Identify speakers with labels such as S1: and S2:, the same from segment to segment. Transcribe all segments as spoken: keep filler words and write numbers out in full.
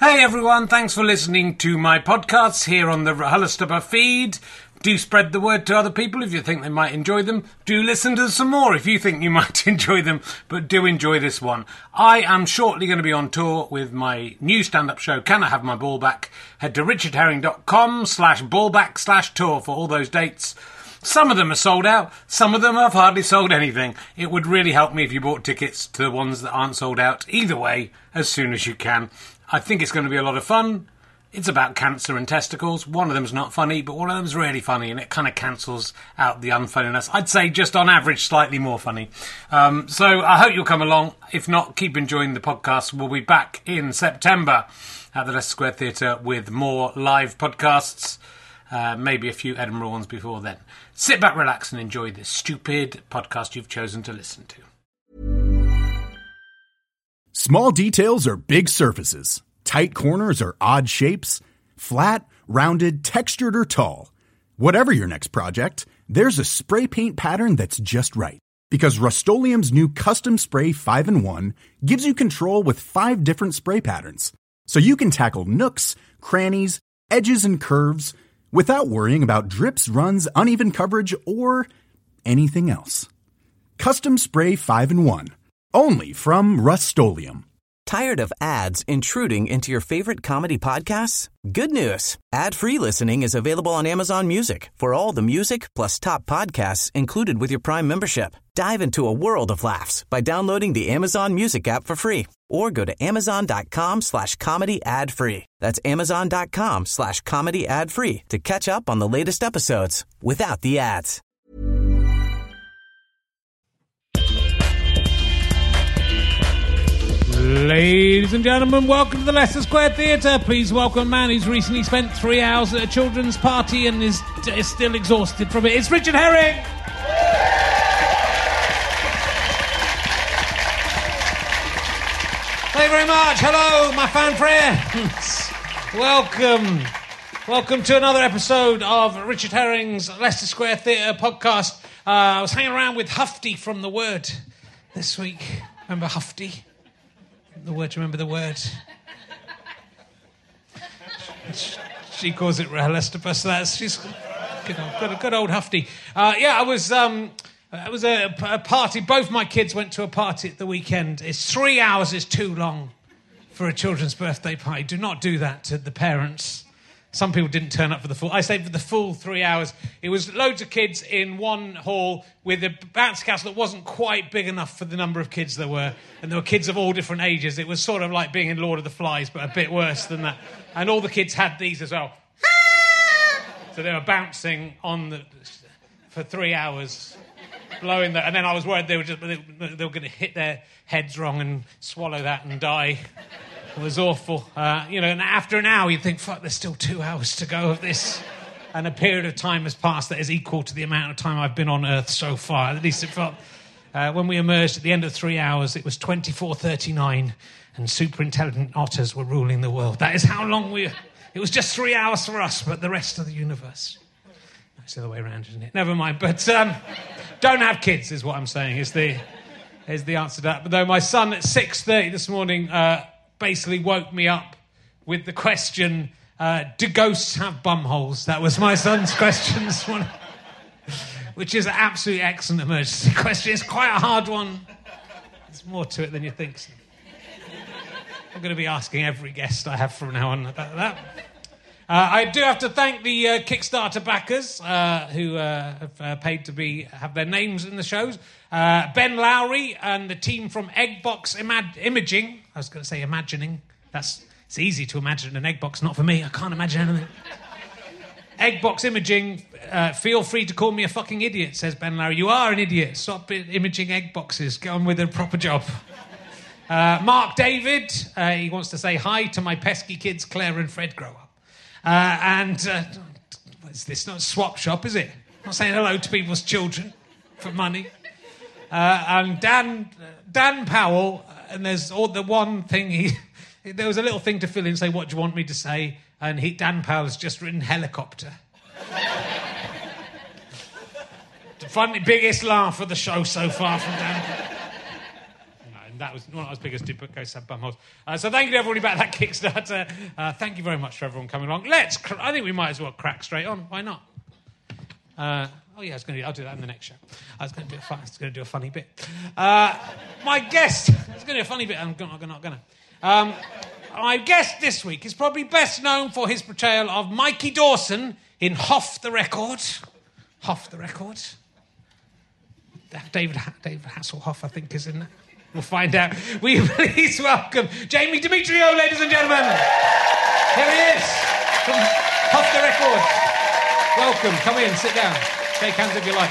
S1: Hey everyone, thanks for listening to my podcasts here on the RHLSTP feed. Do spread the word to other people if you think they might enjoy them. Do listen to some more if you think you might enjoy them, but do enjoy this one. I am shortly going to be on tour with my new stand-up show, Can I Have My Ball Back? Head to richardherring.com slash ballback slash tour for all those dates. Some of them are sold out, some of them have hardly sold anything. It would really help me if you bought tickets to the ones that aren't sold out. Either way, as soon as you can. I think it's going to be a lot of fun. It's about cancer and testicles. One of them's not funny, but one of them's really funny, and it kind of cancels out the unfunniness. I'd say just on average, slightly more funny. Um, so I hope you'll come along. If not, keep enjoying the podcast. We'll be back in September at the Leicester Square Theatre with more live podcasts. Uh, maybe a few Edinburgh ones before then. Sit back, relax, and enjoy this stupid podcast you've chosen to listen to.
S2: Small details are big surfaces. Tight corners are odd shapes. Flat, rounded, textured, or tall. Whatever your next project, there's a spray paint pattern that's just right. Because Rust-Oleum's new Custom Spray five in one gives you control with five different spray patterns. So you can tackle nooks, crannies, edges, and curves without worrying about drips, runs, uneven coverage, or anything else. Custom Spray five in one. Only from Rust-Oleum.
S3: Tired of ads intruding into your favorite comedy podcasts? Good news. Ad-free listening is available on Amazon Music for all the music plus top podcasts included with your Prime membership. Dive into a world of laughs by downloading the Amazon Music app for free or go to amazon.com slash comedy ad free. That's amazon.com slash comedy ad free to catch up on the latest episodes without the ads.
S1: Ladies and gentlemen, welcome to the Leicester Square Theatre. Please welcome a man who's recently spent three hours at a children's party and is, is still exhausted from it. It's Richard Herring! Thank you very much. Hello, my fan friends. Welcome. Welcome to another episode of Richard Herring's Leicester Square Theatre podcast. Uh, I was hanging around with Hufty from The Word this week. Remember Hufty? The word, remember the word? She calls it RHLSTP, so that's she's good old, good, good old Hufty. Uh, yeah, I was um, it was a, a party. Both my kids went to a party at the weekend. It's three hours is too long for a children's birthday party. Do not do that to the parents. Some people didn't turn up for the full... I stayed for the full three hours. It was loads of kids in one hall with a bouncy castle that wasn't quite big enough for the number of kids there were. And there were kids of all different ages. It was sort of like being in Lord of the Flies, but a bit worse than that. And all the kids had these as well. So they were bouncing on the... for three hours, blowing that. And then I was worried they were just... they were going to hit their heads wrong and swallow that and die. It was awful. Uh, you know, and after an hour, you'd think, fuck, there's still two hours to go of this. And a period of time has passed that is equal to the amount of time I've been on Earth so far. At least it felt... Uh, when we emerged at the end of three hours, it was twenty-four thirty-nine, and super intelligent otters were ruling the world. That is how long we... It was just three hours for us, but the rest of the universe... That's the other way around, isn't it? Never mind. But um, don't have kids, is what I'm saying, is the, is the answer to that. But though my son at six thirty this morning... Uh, basically woke me up with the question, uh, do ghosts have bum holes? That was my son's question this morning, which is an absolutely excellent emergency question. It's quite a hard one. There's more to it than you think. So I'm going to be asking every guest I have from now on about that. Uh, I do have to thank the uh, Kickstarter backers uh, who uh, have uh, paid to be have their names in the shows. Uh, Ben Lowry and the team from Eggbox Imag- Imaging. I was going to say imagining. That's it's easy to imagine an egg box. Not for me. I can't imagine anything. Eggbox Imaging. Uh, feel free to call me a fucking idiot, says Ben Lowry. You are an idiot. Stop imaging egg boxes. Get on with a proper job. Uh, Mark David. Uh, he wants to say hi to my pesky kids, Claire and Fred, grow up. Uh, and uh, is this not a swap shop, is it? I'm not saying hello to people's children for money. Uh, and Dan Dan Powell, and there's all the one thing he... There was a little thing to fill in, say, what do you want me to say? And he, Dan Powell has just written helicopter. The funny, biggest laugh of the show so far from Dan Powell. That was not as big as Did Ghosts Have Bumholes. Uh, so thank you to everybody about that Kickstarter. Uh, thank you very much for everyone coming along. Let's. Cr- I think we might as well crack straight on. Why not? Uh, oh yeah, I was going to. I'll do that in the next show. I was going to do a fun, I was going to do a funny bit. Uh, my guest. I was going to do a funny bit. I'm not going to. Um, my guest this week is probably best known for his portrayal of Mikey Dawson in Hoff the Record. Hoff the Record. David David Hasselhoff, I think, is in there. We'll find out. We please welcome Jamie Demetriou, ladies and gentlemen. Here he is from Hoff the Record. Welcome. Come in, sit down. Shake hands if you like.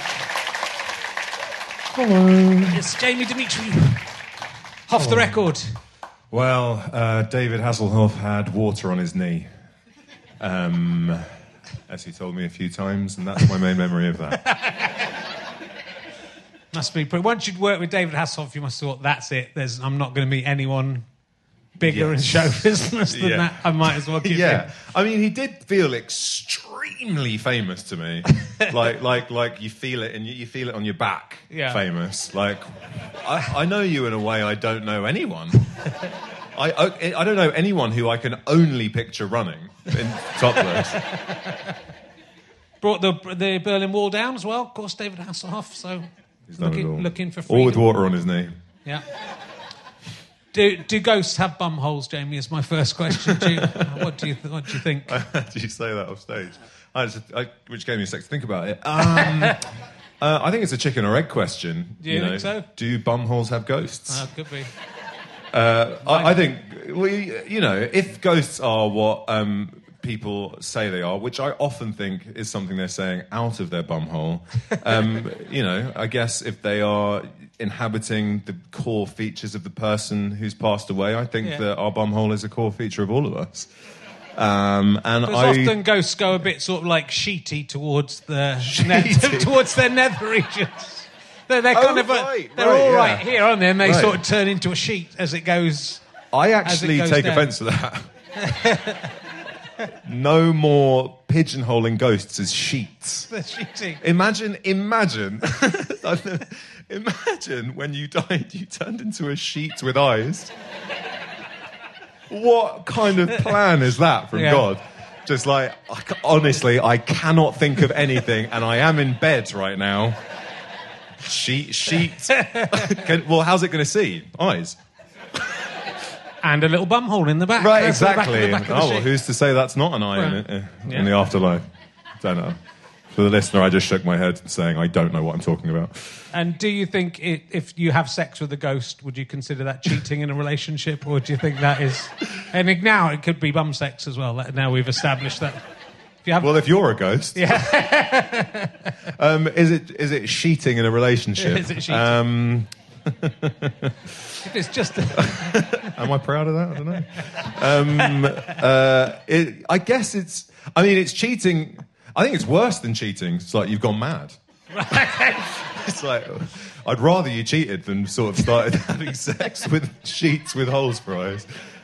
S4: Hello.
S1: It's Jamie Demetriou. Hoff
S4: Hello.
S1: the Record.
S4: Well, uh, David Hasselhoff had water on his knee, um, as he told me a few times, and that's my main memory of that.
S1: Must be pretty. Once you'd worked with David Hasselhoff, you must have thought, that's it. There's, I'm not going to meet anyone bigger
S4: Yes.
S1: in show business than
S4: Yeah.
S1: that. I might as well give
S4: Yeah,
S1: him.
S4: I mean, he did feel extremely famous to me. like, like, like you feel it, and you, you feel it on your back.
S1: Yeah.
S4: Famous. Like, I, I know you in a way I don't know anyone. I, I, I don't know anyone who I can only picture running in topless.
S1: Brought the the Berlin Wall down as well. Of course, David Hasselhoff. So
S4: He's done it
S1: looking,
S4: all.
S1: looking for freedom.
S4: All with water on his knee.
S1: Yeah. Do do ghosts have bum holes, Jamie? Is my first question. Do you, what do you th- what do you think?
S4: Did you say that off stage? I just, I, which gave me a sec to think about it. Um, uh, I think it's a chicken or egg question.
S1: Do you
S4: know.
S1: think so?
S4: Do bumholes have ghosts?
S1: Uh, could be.
S4: Uh, I, I think, we, you know, if ghosts are what um, people say they are, which I often think is something they're saying out of their bumhole, um, you know, I guess if they are inhabiting the core features of the person who's passed away, I think
S1: Yeah.
S4: that our bumhole is a core feature of all of us. Um, and
S1: Because
S4: I
S1: often ghosts go a bit sort of like sheety towards the
S4: Sheety?
S1: towards their nether regions. They're, they're kind
S4: Oh,
S1: of a,
S4: right,
S1: they're
S4: right,
S1: all
S4: yeah.
S1: right here, aren't they? And they
S4: Right.
S1: sort of turn into a sheet as it goes.
S4: I
S1: As it
S4: actually
S1: goes
S4: take
S1: down.
S4: offence to that. No more pigeonholing ghosts as sheets.
S1: The sheeting.
S4: Imagine, imagine, imagine when you died, you turned into a sheet with eyes. What kind of plan is that from
S1: Yeah.
S4: God? Just like, I ca- honestly, I cannot think of anything, and I am in bed right now. Sheet, sheet. Can, well, how's it going to see? Eyes.
S1: And a little bum hole in the back.
S4: Right,
S1: That's the back of
S4: exactly.
S1: the back of the
S4: Oh, well,
S1: sheet.
S4: who's to say that's not an eye in,
S1: Right.
S4: it, uh,
S1: Yeah.
S4: in the afterlife? Don't know. For the listener, I just shook my head saying I don't know what I'm talking about.
S1: And do you think it, if you have sex with a ghost, would you consider that cheating in a relationship, or do you think that is? And it- now it could be bum sex as well. That- Now we've established that. If you have,
S4: Well, if you're a ghost,
S1: yeah,
S4: um, is it is it sheeting in a relationship?
S1: Is it sheeting?
S4: Um,
S1: if it's just.
S4: am I proud of that? I don't know. Um, uh, it, I guess it's. I mean, it's cheating. I think it's worse than cheating. It's like you've gone mad. It's like I'd rather you cheated than sort of started having sex with sheets with holes for eyes.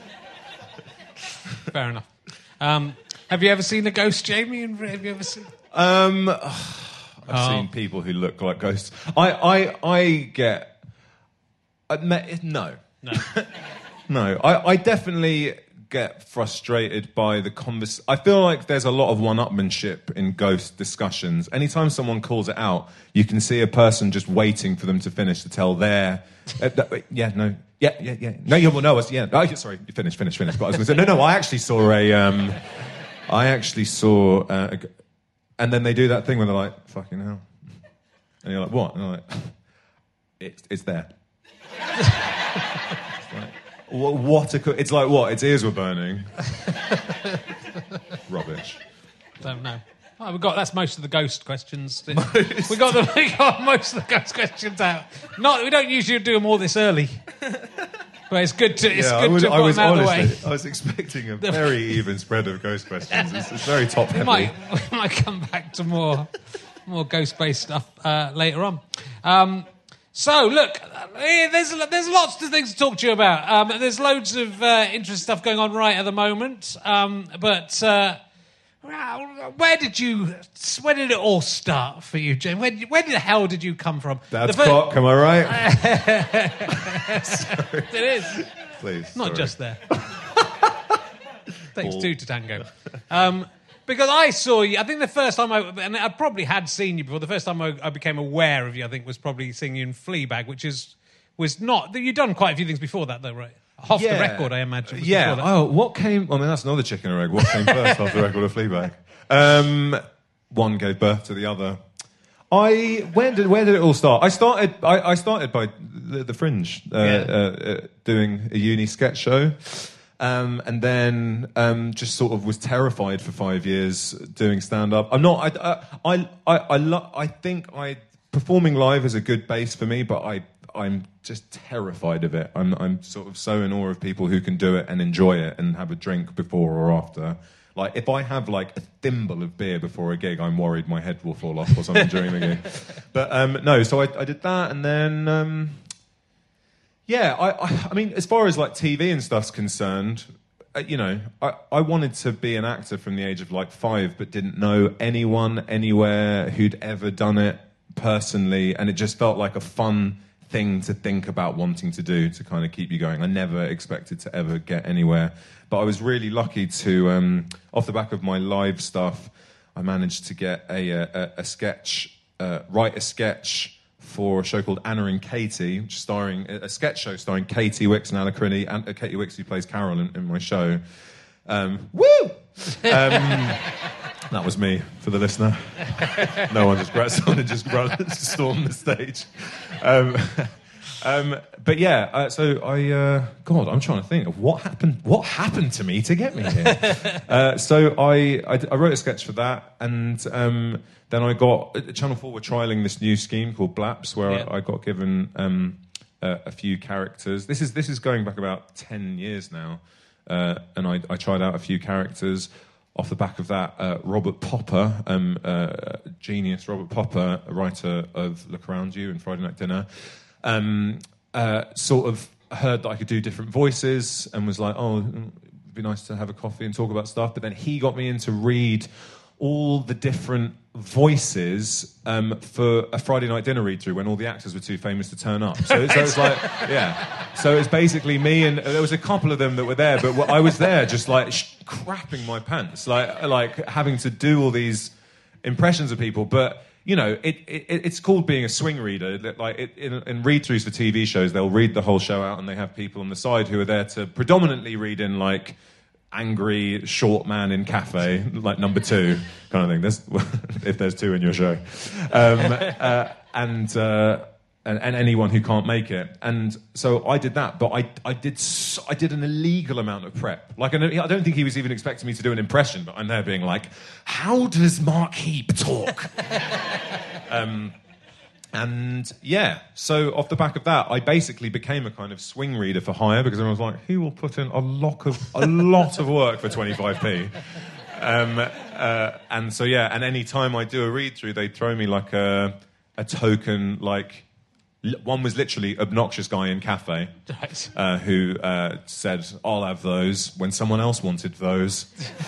S1: Fair enough. Um, have you ever seen a ghost, Jamie? And have you ever seen?
S4: Um, I've
S1: Oh.
S4: seen people who look like ghosts. I, I, I get. I, me- no,
S1: No.
S4: no. I, I definitely get frustrated by the convers. I feel like there's a lot of one-upmanship in ghost discussions. Anytime someone calls it out, you can see a person just waiting for them to finish to tell their. Uh, th- wait, yeah, no. Yeah, yeah, yeah. No, you well, no. I was, yeah. Oh, sorry. Finish, finish, finish. But I was going to say, no, no. I actually saw a. Um, I actually saw. Uh, a g- and then they do that thing where they're like, "Fucking hell," and you're like, "What?" And they're like, "It's it's there." It's like, what, what a co- it's like what? Its ears were burning. Rubbish.
S1: Don't know. Oh, we got that's most of the ghost questions. we got the we got most of the ghost questions out. Not we don't usually do them all this early, but it's good to it's
S4: yeah,
S1: good
S4: I, would,
S1: to
S4: I
S1: put
S4: was
S1: them out of the
S4: honestly,
S1: way.
S4: I was expecting a very even spread of ghost questions. It's, it's very top
S1: We
S4: heavy.
S1: might we might come back to more more ghost based stuff uh, later on. Um, so look, eh, there's there's lots of things to talk to you about. Um, there's loads of uh, interesting stuff going on right at the moment, um, but. Uh, Where did you? Where did it all start for you, James? Where, where the hell did you come from?
S4: Dad's
S1: the
S4: cock, am I right?
S1: It is.
S4: Please.
S1: Not
S4: sorry.
S1: just there. Takes two to tango. Um, because I saw you, I think the first time I, and I probably had seen you before, the first time I, I became aware of you, I think, was probably seeing you in Fleabag, which is, was not, you'd done quite a few things before that though, right? Off
S4: Yeah.
S1: the record, I imagine. was
S4: Yeah.
S1: before that.
S4: Oh, what came? I mean, that's another chicken or egg. What came first off the record of Fleabag? Um, one gave birth to the other. I where did where did it all start? I started I, I started by the, the Fringe, uh,
S1: Yeah.
S4: uh, uh, doing a uni sketch show, um, and then um, just sort of was terrified for five years doing stand up. I'm not. I I I I, lo- I think I performing live is a good base for me, but I. I'm just terrified of it. I'm I'm sort of so in awe of people who can do it and enjoy it and have a drink before or after. Like, if I have, like, a thimble of beer before a gig, I'm worried my head will fall off or something during the gig. But, um, no, so I, I did that, and then, um, yeah, I, I, I mean, as far as, like, T V and stuff's concerned, uh, you know, I, I wanted to be an actor from the age of, like, five, but didn't know anyone anywhere who'd ever done it personally, and it just felt like a fun thing to think about wanting to do to kind of keep you going. I never expected to ever get anywhere, but I was really lucky to, um, off the back of my live stuff, I managed to get a, a, a sketch, uh, write a sketch for a show called Anna and Katie, which is starring a sketch show starring Katie Wicks and Anna Crinny, and uh, Katie Wicks who plays Carol in, in my show. Um, woo! Um, that was me for the listener. No one just grabbed someone and just run, stormed the stage. Um, um, but yeah, uh, so I, uh, God, I'm trying to think of what happened. What happened to me to get me here? uh, so I, I, I wrote a sketch for that, and um, then I got uh, Channel Four were trialing this new scheme called Blaps, where
S1: Yeah.
S4: I, I got given um, uh, a few characters. This is this is going back about ten years now, uh, and I, I tried out a few characters. Off the back of that, uh, Robert Popper, um, uh, genius Robert Popper, a writer of Look Around You and Friday Night Dinner, um, uh, sort of heard that I could do different voices and was like, oh, it'd be nice to have a coffee and talk about stuff. But then he got me in to read all the different voices um, for a Friday Night Dinner read-through when all the actors were too famous to turn up. So, so it's like, yeah. So it's basically me, and there was a couple of them that were there, but I was there just like sh- crapping my pants, like like having to do all these impressions of people. But you know, it, it it's called being a swing reader. Like it, in, in read-throughs for T V shows, they'll read the whole show out, and they have people on the side who are there to predominantly read in like angry short man in cafe, like number two kind of thing. There's, if there's two in your show, um, uh, and, uh, and and anyone who can't make it. And so I did that, but I I did so, I did an illegal amount of prep. Like I don't, I don't think he was even expecting me to do an impression, but I'm there being like, how does Mark Heap talk? um, And yeah, so off the back of that, I basically became a kind of swing reader for hire because everyone was like, "He will put in a lot of a lot of work for twenty-five p." Um, uh, and so yeah, and any time I do a read through, they throw me like a a token. Like li- one was literally obnoxious guy in cafe uh, who uh, said, "I'll have those" when someone else wanted those.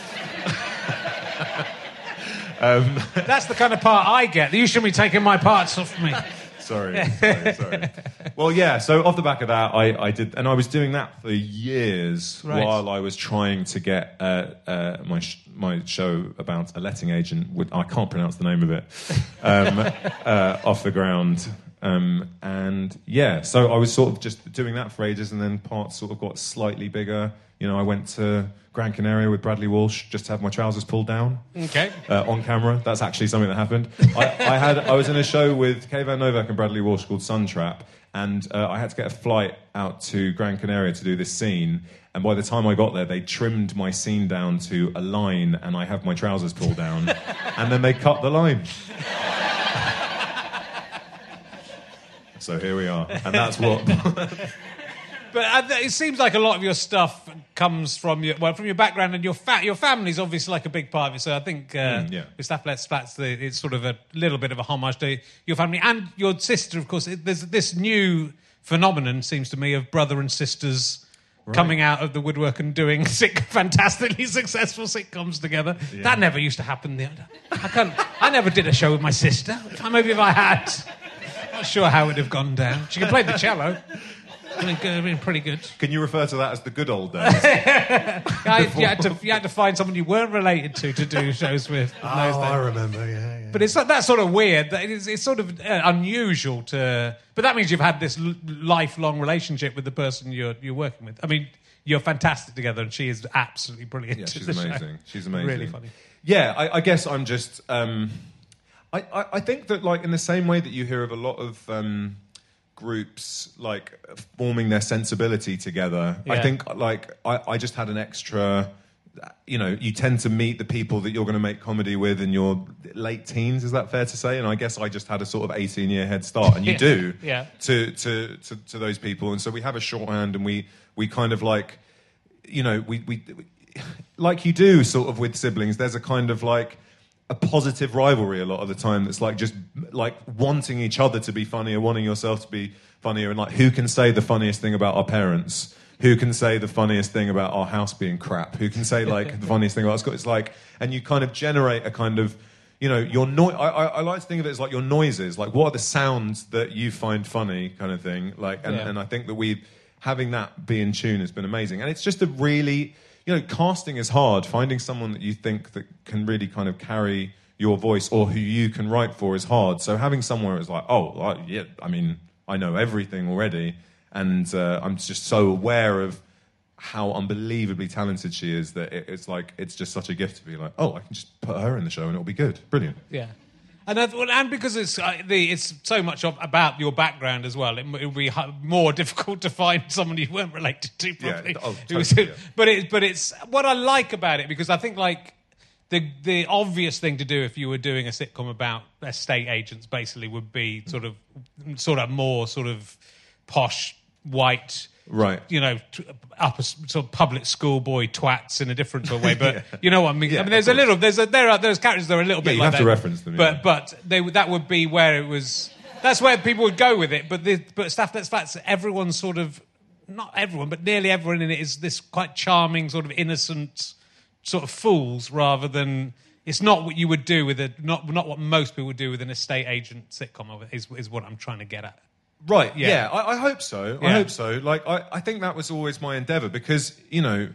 S4: Um,
S1: That's the kind of part I get. You shouldn't be taking my parts off me.
S4: sorry, sorry, sorry. Well, yeah, so off the back of that, I, I did, and I was doing that for years
S1: Right.
S4: while I was trying to get uh, uh, my sh- my show about a letting agent, with, I can't pronounce the name of it, um, uh, off the ground. Um, and yeah, so I was sort of just doing that for ages, and then parts sort of got slightly bigger. You know, I went to Gran Canaria with Bradley Walsh just to have my trousers pulled down.
S1: Okay.
S4: Uh, on camera. That's actually something that happened. I, I had I was in a show with Kay Van Novak and Bradley Walsh called Sun Trap, and uh, I had to get a flight out to Gran Canaria to do this scene. And by the time I got there, they trimmed my scene down to a line, and I have my trousers pulled down, and then they cut the line. So here we are, and that's what.
S1: But uh, it seems like a lot of your stuff comes from your well from your background, and your fa- your family's obviously like a big part of it. So I think uh,
S4: Mm, yeah.
S1: with Stafflet Splats, the, it's sort of a little bit of a homage to your family and your sister. Of course, it, there's this new phenomenon, seems to me, of brother and sisters coming out of the woodwork and doing sick, fantastically successful sitcoms together. Yeah. That never used to happen. I can't. I never did a show with my sister. Maybe if I had, not sure how it would have gone down. She could play the cello. I mean, good, I mean, pretty good.
S4: Can you refer to that as the good old days?
S1: I, you, had to, you had to find someone you weren't related to to do shows with.
S5: Oh, I remember, yeah, yeah.
S1: But it's like, that's sort of weird. It's, it's sort of uh, unusual to... But that means you've had this l- lifelong relationship with the person you're you're working with. I mean, you're fantastic together, and she is absolutely brilliant.
S4: Yeah, she's amazing.
S1: Show.
S4: She's amazing.
S1: Really funny.
S4: Yeah, I, I guess I'm just... Um, I, I, I think that, like, in the same way that you hear of a lot of... Um, groups like forming their sensibility together. Yeah. I think like I, I just had an extra, you know, you tend to meet the people that you're going to make comedy with in your late teens, is that fair to say? And I guess I just had a sort of eighteen year head start, and you
S1: yeah.
S4: do
S1: yeah.
S4: to, to, to, to those people. And so we have a shorthand, and we, we kind of like, you know, we, we, we like you do sort of with siblings, there's a kind of like, a positive rivalry a lot of the time that's like just like wanting each other to be funnier, wanting yourself to be funnier, and like who can say the funniest thing about our parents, who can say the funniest thing about our house being crap, who can say like the funniest thing about school. It's like, and you kind of generate a kind of, you know, your no- I, I, I like to think of it as like your noises, like what are the sounds that you find funny kind of thing, like, and,
S1: yeah.
S4: and I think that we having that be in tune has been amazing. And it's just a really, you know, casting is hard. Finding someone that you think that can really kind of carry your voice or who you can write for is hard. So having someone who's like, oh, yeah, I mean, I know everything already, and uh, I'm just so aware of how unbelievably talented she is that it, it's like, it's just such a gift to be like, oh, I can just put her in the show and it'll be good. Brilliant.
S1: Yeah. And, uh, and because it's uh, the, it's so much of, about your background as well, it, it would be more difficult to find someone you weren't related to, probably.
S4: Yeah, oh, totally,
S1: was,
S4: yeah.
S1: But, it, but it's what I like about it, because I think like the the obvious thing to do if you were doing a sitcom about estate agents basically would be sort of sort of more sort of posh, white...
S4: Right.
S1: You know, t- upper sort of public school boy twats in a different sort of way, but
S4: yeah.
S1: you know what I mean.
S4: Yeah,
S1: I mean, there's a little, there's a, there are those characters that are a little
S4: yeah,
S1: bit
S4: you
S1: like
S4: have
S1: that.
S4: to reference them, yeah.
S1: but but they that would be where it was. That's where people would go with it. But the, but stuff that's flats. Everyone's sort of not everyone, but nearly everyone in it is this quite charming, sort of innocent, sort of fools, rather than. It's not what you would do with a not not what most people would do with an estate agent sitcom. Of it is is what I'm trying to get at.
S4: Right, yeah,
S1: Yeah.
S4: I, I hope so.
S1: Yeah.
S4: I hope so. Like, I, I think that was always my endeavour because, you know,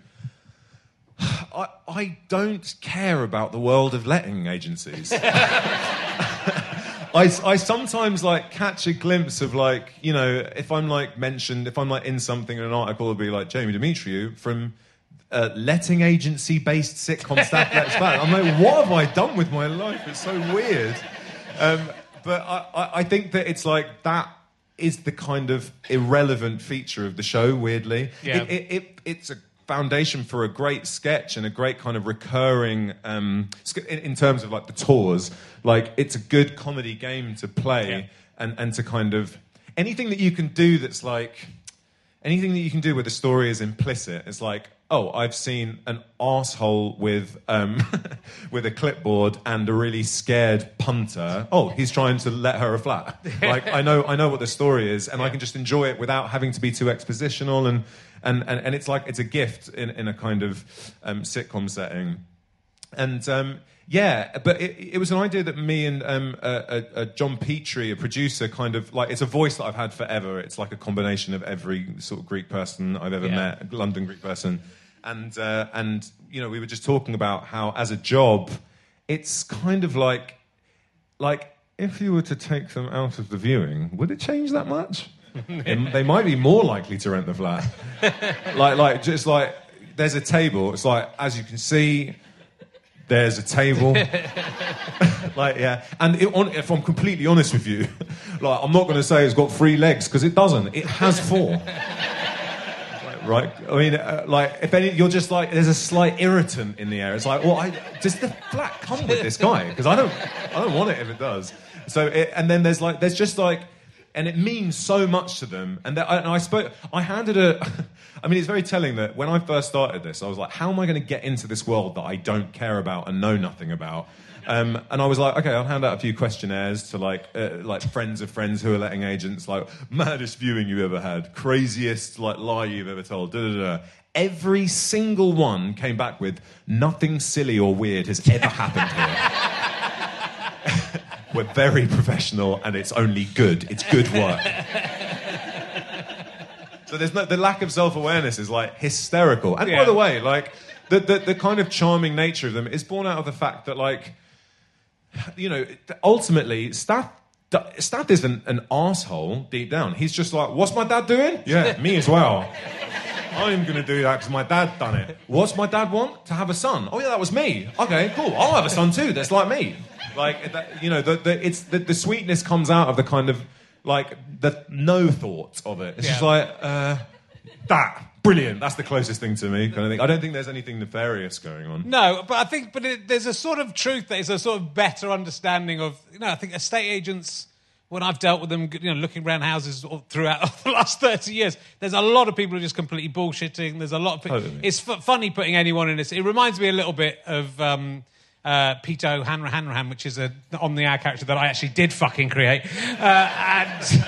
S4: I, I don't care about the world of letting agencies. I, I sometimes, like, catch a glimpse of, like, you know, if I'm, like, mentioned, if I'm, like, in something in an article, it'll be, like, Jamie Demetriou from uh, letting agency-based sitcom staff lets back. I'm like, what have I done with my life? It's so weird. Um, but I, I, I think that it's, like, that... is the kind of irrelevant feature of the show, weirdly.
S1: Yeah.
S4: It, it, it, it's a foundation for a great sketch and a great kind of recurring, um, in, in terms of like the tours, like it's a good comedy game to play
S1: yeah.
S4: and, and to kind of, anything that you can do that's like, anything that you can do where the story is implicit, it's like, oh, I've seen an arsehole with um, with a clipboard and a really scared punter. Oh, he's trying to let her a flat. Like I know, I know what the story is, and yeah. I can just enjoy it without having to be too expositional. And and and, and it's like it's a gift in, in a kind of um, sitcom setting. And um, yeah, but it, it was an idea that me and um, uh, uh, John Petrie, a producer, kind of like it's a voice that I've had forever. It's like a combination of every sort of Greek person I've ever
S1: yeah.
S4: met, London Greek person. And, uh, and you know, we were just talking about how, as a job, it's kind of like, like if you were to take them out of the viewing, would it change that much? it, they might be more likely to rent the flat. like, like, just like, there's a table. It's like, as you can see, there's a table. like, yeah. And it, on, if I'm completely honest with you, like, I'm not going to say it's got three legs, because it doesn't. It has four. Right, I mean, uh, like if any, you're just like there's a slight irritant in the air. It's like, well, I, does the flat come with this guy? Because I don't, I don't want it if it does. So, it, and then there's like, there's just like, and it means so much to them. And, that, and I spoke, I handed a, I mean, it's very telling that when I first started this, I was like, how am I going to get into this world that I don't care about and know nothing about? Um, and I was like, okay, I'll hand out a few questionnaires to like uh, like friends of friends who are letting agents, like maddest viewing you ever had, craziest like lie you've ever told, da da da. Every single one came back with nothing silly or weird has ever happened here. We're very professional and it's only good. It's good work. So there's no, the lack of self-awareness is like hysterical. And
S1: yeah.
S4: by the way, like the, the the kind of charming nature of them is born out of the fact that like, you know, ultimately, Stath, Stath isn't an asshole deep down. He's just like, what's my dad doing? Yeah, me as well. I'm going to do that because my dad done it. What's my dad want? To have a son. Oh, yeah, that was me. Okay, cool. I'll have a son too. That's like me. Like, that, you know, the, the, it's, the, the sweetness comes out of the kind of, like, the no thought of it. It's
S1: yeah.
S4: just like, uh, that. Brilliant. That's the closest thing to me, kind of thing. I don't think there's anything nefarious going on.
S1: No, but I think but it, there's a sort of truth that is a sort of better understanding of, you know, I think estate agents, when I've dealt with them, you know, looking around houses throughout the last thirty years, there's a lot of people who are just completely bullshitting. There's a lot of people...
S4: Totally.
S1: It's f- funny putting anyone in this. It reminds me a little bit of... Um, Uh, Peter O'Hanrahan, which is a on-the-air character that I actually did fucking create. Uh, and,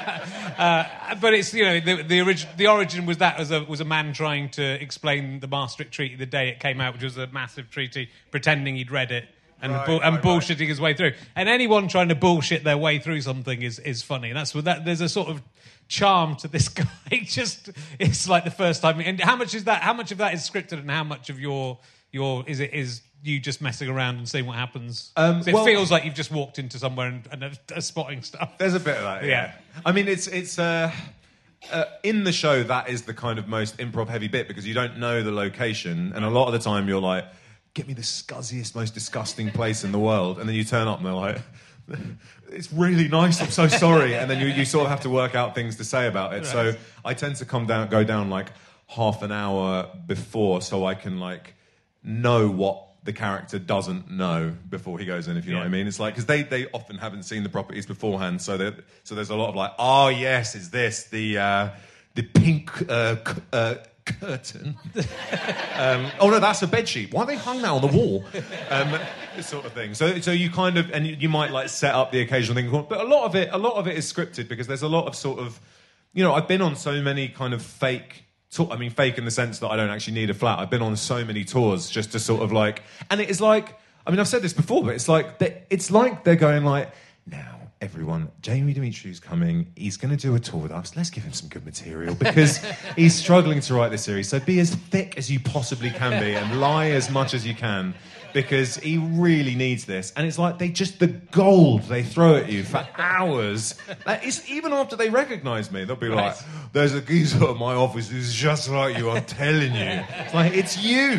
S1: uh, but it's, you know, the the, origin, the origin was that as a was a man trying to explain the Maastricht Treaty the day it came out, which was a massive treaty, pretending he'd read it and
S4: right,
S1: bu- and
S4: right,
S1: bullshitting
S4: right.
S1: his way through. And anyone trying to bullshit their way through something is is funny. And that's what that there's a sort of charm to this guy. Just it's like the first time. And how much is that? How much of that is scripted, and how much of your your is it is you just messing around and seeing what happens?
S4: Um,
S1: it
S4: well,
S1: feels like you've just walked into somewhere and, and are, are spotting stuff.
S4: There's a bit of that, yeah.
S1: Yeah.
S4: I mean, it's it's uh, uh, in the show that is the kind of most improv heavy bit because you don't know the location, and a lot of the time you're like, "Get me the scuzziest, most disgusting place in the world," and then you turn up and they're like, "It's really nice. I'm so sorry," and then you you sort of have to work out things to say about it. Right. So I tend to come down, go down like half an hour before, so I can like know what the character doesn't know before he goes in, if you know
S1: yeah.
S4: what I mean. It's like, because they, they often haven't seen the properties beforehand, so so there's a lot of like, oh yes, is this the uh, the pink uh, c- uh, curtain? um, oh no, that's a bedsheet. Why are they hung that on the wall? Um, this sort of thing. So so you kind of, and you, you might like set up the occasional thing, but a lot of it, a lot of it is scripted because there's a lot of sort of, you know, I've been on so many kind of fake. I mean, fake in the sense that I don't actually need a flat. I've been on so many tours just to sort of like... And it is like... I mean, I've said this before, but it's like... They, it's like they're going like, now, everyone, Jamie Dimitriou's coming. He's going to do a tour with us. Let's give him some good material because he's struggling to write this series. So be as thick as you possibly can be and lie as much as you can because he really needs this. And it's like they just... The gold they throw at you for hours. Like, it's, even after they recognise me, they'll be
S1: Right.
S4: like... There's a geezer at my office who's just like you, I'm telling you. It's like, it's you.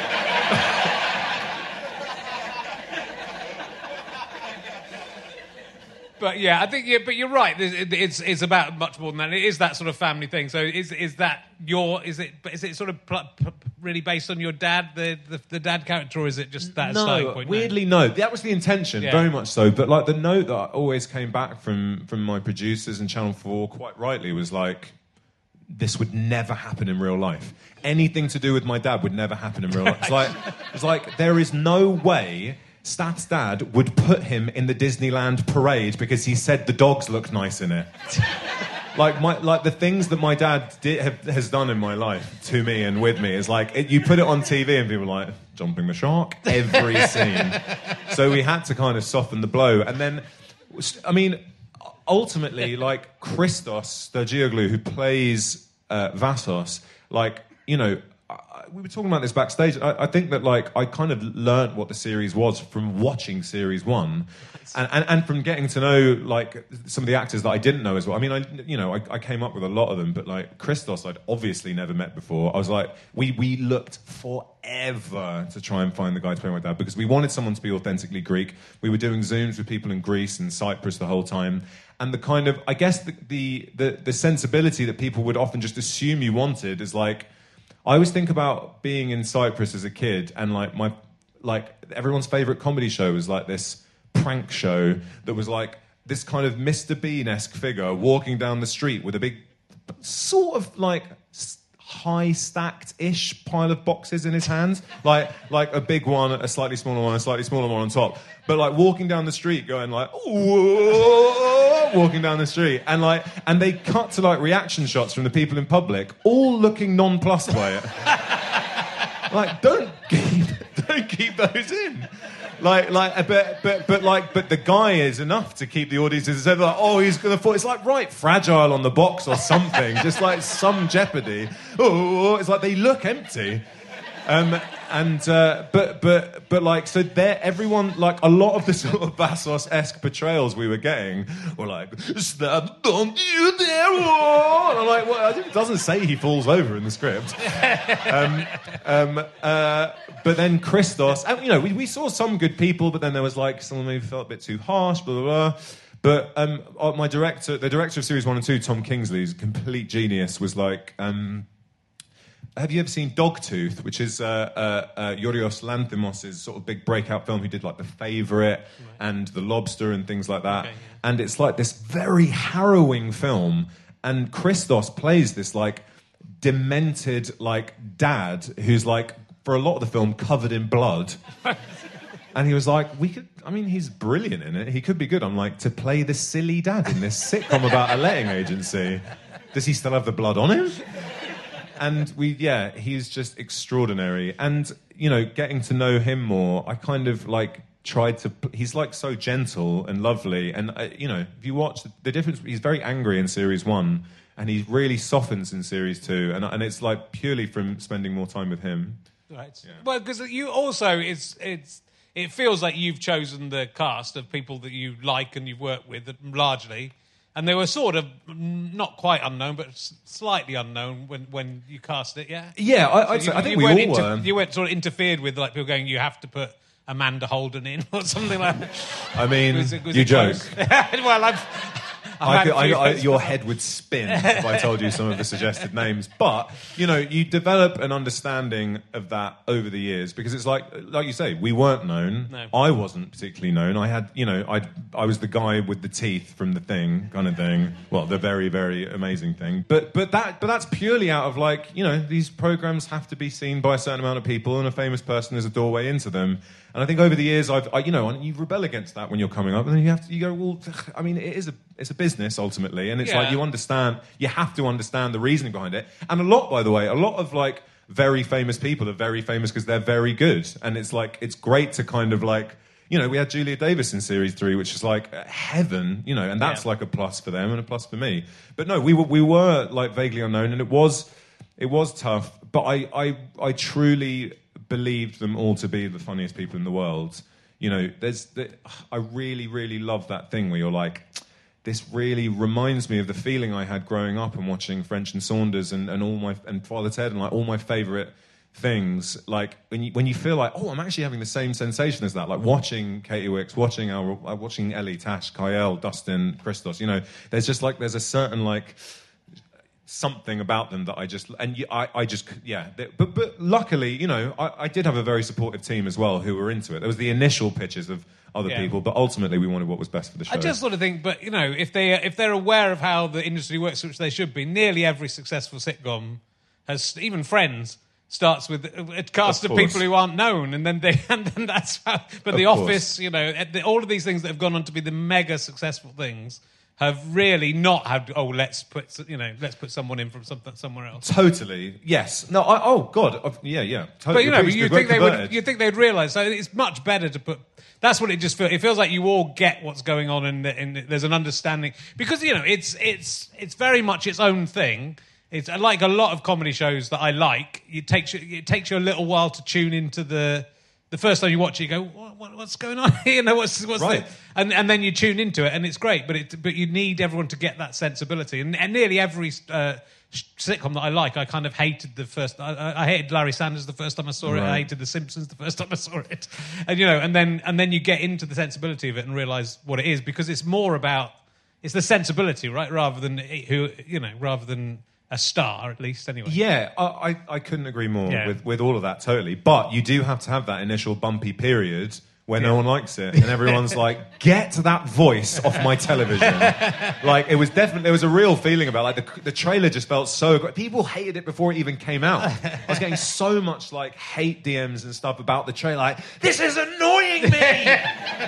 S1: But yeah, I think yeah, but you're right. It's it's about much more than that. It is that sort of family thing. So is is that your is it is it sort of pl- pl- really based on your dad, the, the the dad character, or is it just that starting
S4: No,
S1: point?
S4: weirdly no. That was the intention,
S1: Yeah.
S4: very much so. But like the note that always came back from from my producers and Channel four, quite rightly, was like, this would never happen in real life. Anything to do with my dad would never happen in real life. It's like it's like there is no way Stath's dad would put him in the Disneyland parade because he said the dogs looked nice in it. like my like the things that my dad did, have, has done in my life to me and with me is like it, you put it on T V and people are like jumping the shark every scene. So we had to kind of soften the blow, and then I mean ultimately like Christos Sturgioglou, who plays uh, Vassos, like you know. We were talking about this backstage. I, I think that, like, I kind of learnt what the series was from watching series one, and, and, and from getting to know like some of the actors that I didn't know as well. I mean, I you know I, I came up with a lot of them, but like Christos, I'd obviously never met before. I was like, we we looked forever to try and find the guy to play my dad because we wanted someone to be authentically Greek. We were doing Zooms with people in Greece and Cyprus the whole time. And the kind of, I guess, the the the, the sensibility that people would often just assume you wanted is like. I always think about being in Cyprus as a kid, and like my, like everyone's favorite comedy show was like this prank show that was like this kind of Mister Bean-esque figure walking down the street with a big, sort of like high stacked-ish pile of boxes in his hands, like like a big one, a slightly smaller one, a slightly smaller one on top, but like walking down the street, going like, whoa, walking down the street, and like, and they cut to like reaction shots from the people in public, all looking nonplussed by it. Like, don't keep, don't keep those in. Like, like, but, but, but, like, but the guy is enough to keep the audiences said like, oh, he's gonna fall. It's like right, fragile on the box or something, just like some jeopardy. Oh, it's like they look empty. Um, and uh, but but but like so there, everyone like a lot of the sort of Bassos-esque portrayals we were getting were like, stand on you there, oh! And I'm like, well, it doesn't say he falls over in the script. um, um, uh, but then Christos, and, you know, we, we saw some good people, but then there was like someone maybe felt a bit too harsh, blah blah blah. But um, my director, the director of series one and two, Tom Kingsley, who's a complete genius, was like. Um, Have you ever seen Dogtooth, which is uh, uh, uh, Yorgos Lanthimos' sort of big breakout film? He did like The Favourite right. and The Lobster and things like that. Okay, yeah. And it's like this very harrowing film. And Christos plays this like demented like dad who's like, for a lot of the film, covered in blood. And he was like, we could, I mean, he's brilliant in it. He could be good. I'm like, to play the silly dad in this sitcom about a letting agency. Does he still have the blood on him? And we, yeah, he's just extraordinary. And, you know, getting to know him more, I kind of, like, tried to... He's, like, so gentle and lovely. And, uh, you know, if you watch the, the difference... He's very angry in Series one, and he really softens in Series two. And, and it's, like, purely from spending more time with him.
S1: Right. Yeah. Well, because you also... It's, it's, it feels like you've chosen the cast of people that you like and you've worked with, largely... And they were sort of not quite unknown, but slightly unknown when, when you cast it, yeah?
S4: Yeah, I,
S1: so you,
S4: I think
S1: you
S4: we all
S1: inter-
S4: were.
S1: You weren't sort of interfered with, like, people going, you have to put Amanda Holden in, or something like that.
S4: I mean, was it, was you joke.
S1: Well, I've...
S4: I could, I, I, your head would spin if I told you some of the suggested names. But, you know, you develop an understanding of that over the years because it's like, like you say, we weren't known.
S1: No.
S4: I wasn't particularly known. I had, you know, I I was the guy with the teeth from The Thing kind of thing. Well, the very, very amazing thing. But but that but that's purely out of like, you know, these programs have to be seen by a certain amount of people and a famous person is a doorway into them. And I think over the years, I've, I, you know, you rebel against that when you're coming up, and then you have to, you go, well, I mean, it is a, it's a business ultimately, and it's
S1: yeah.
S4: like you understand, you have to understand the reasoning behind it. And a lot, by the way, a lot of like very famous people are very famous because they're very good, and it's like it's great to kind of like, you know, we had Julia Davis in Series three, which is like heaven, you know, and that's yeah. like a plus for them and a plus for me. But no, we were we were like vaguely unknown, and it was it was tough, but I I, I truly. believed them all to be the funniest people in the world. You know, there's, the, I really, really love that thing where you're like, this really reminds me of the feeling I had growing up and watching French and Saunders and, and all my and Father Ted and like all my favourite things. Like when you when you feel like, oh, I'm actually having the same sensation as that. Like watching Katie Wicks, watching our, watching Ellie, Tash, Kyle, Dustin, Christos. You know, there's just like there's a certain like. Something about them that I just and I, I just yeah but but luckily you know I, I did have a very supportive team as well who were into it. There was the initial pitches of other yeah. people, but ultimately we wanted what was best for the show.
S1: I just sort of think, but you know, if they if they're aware of how the industry works, which they should be, nearly every successful sitcom has, even Friends starts with a cast of, of people who aren't known, and then they and then that's how. But of The course. Office, you know, all of these things that have gone on to be the mega successful things. Have really not had. Oh, let's put you know, let's put someone in from something somewhere else.
S4: Totally, yes. No, I, oh God, uh, yeah, yeah. Totally.
S1: But you know, you think they would. You think they'd realise. So it's much better to put. That's what it just feels. It feels like you all get what's going on, and the, there's an understanding because you know it's it's it's very much its own thing. It's like a lot of comedy shows that I like. It takes you, it takes you a little while to tune into the. The first time you watch it, you go, what, what, what's going on? you know, what's, what's
S4: right.
S1: the... and, and then you tune into it, and it's great, but it, but you need everyone to get that sensibility. And, and nearly every uh, sitcom that I like, I kind of hated the first... I, I hated Larry Sanders the first time I saw it. Right. I hated The Simpsons the first time I saw it. And, you know, and then and then you get into the sensibility of it and realise what it is, because it's more about... It's the sensibility, right? Rather than, who you know, rather than... A star, at least, anyway.
S4: Yeah, I, I, I couldn't agree more
S1: yeah.
S4: with, with all of that, totally. But you do have to have that initial bumpy period where no one likes it, and everyone's like, "Get that voice off my television!" Like, it was definitely, there was a real feeling about like the, the trailer just felt so good. People hated it before it even came out. I was getting so much like hate D Ms and stuff about the trailer. Like, this is annoying me.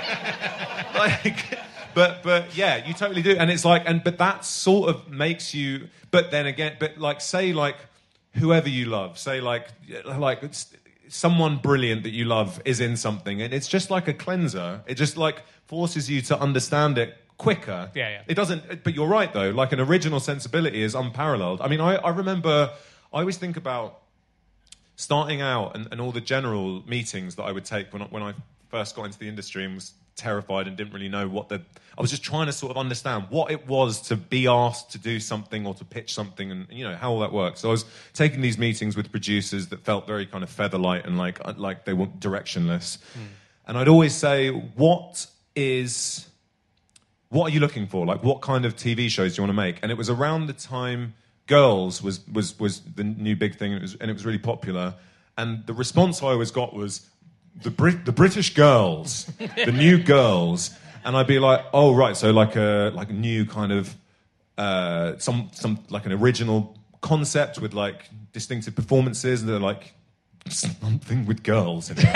S4: Like, but but yeah, you totally do, and it's like, and but that sort of makes you. But then again, but like, say like whoever you love, say like like. It's, someone brilliant that you love is in something, and it's just like a cleanser. It just like forces you to understand it quicker.
S1: Yeah, yeah.
S4: It doesn't, but you're right though, like an original sensibility is unparalleled. I mean, I, I remember, I always think about starting out and, and all the general meetings that I would take when I, when I first got into the industry and was terrified and didn't really know what the... I was just trying to sort of understand what it was to be asked to do something or to pitch something and, you know, how all that works. So I was taking these meetings with producers that felt very kind of featherlight and like like they were directionless. Mm. And I'd always say, what is... What are you looking for? Like, what kind of T V shows do you want to make? And it was around the time Girls was was was the new big thing, and it was, and it was really popular. And the response I always got was, the Brit, the British Girls, the new Girls. And I'd be like, oh, right, so like a like a new kind of, uh, some some like an original concept with like distinctive performances, and they're like, something with girls in it.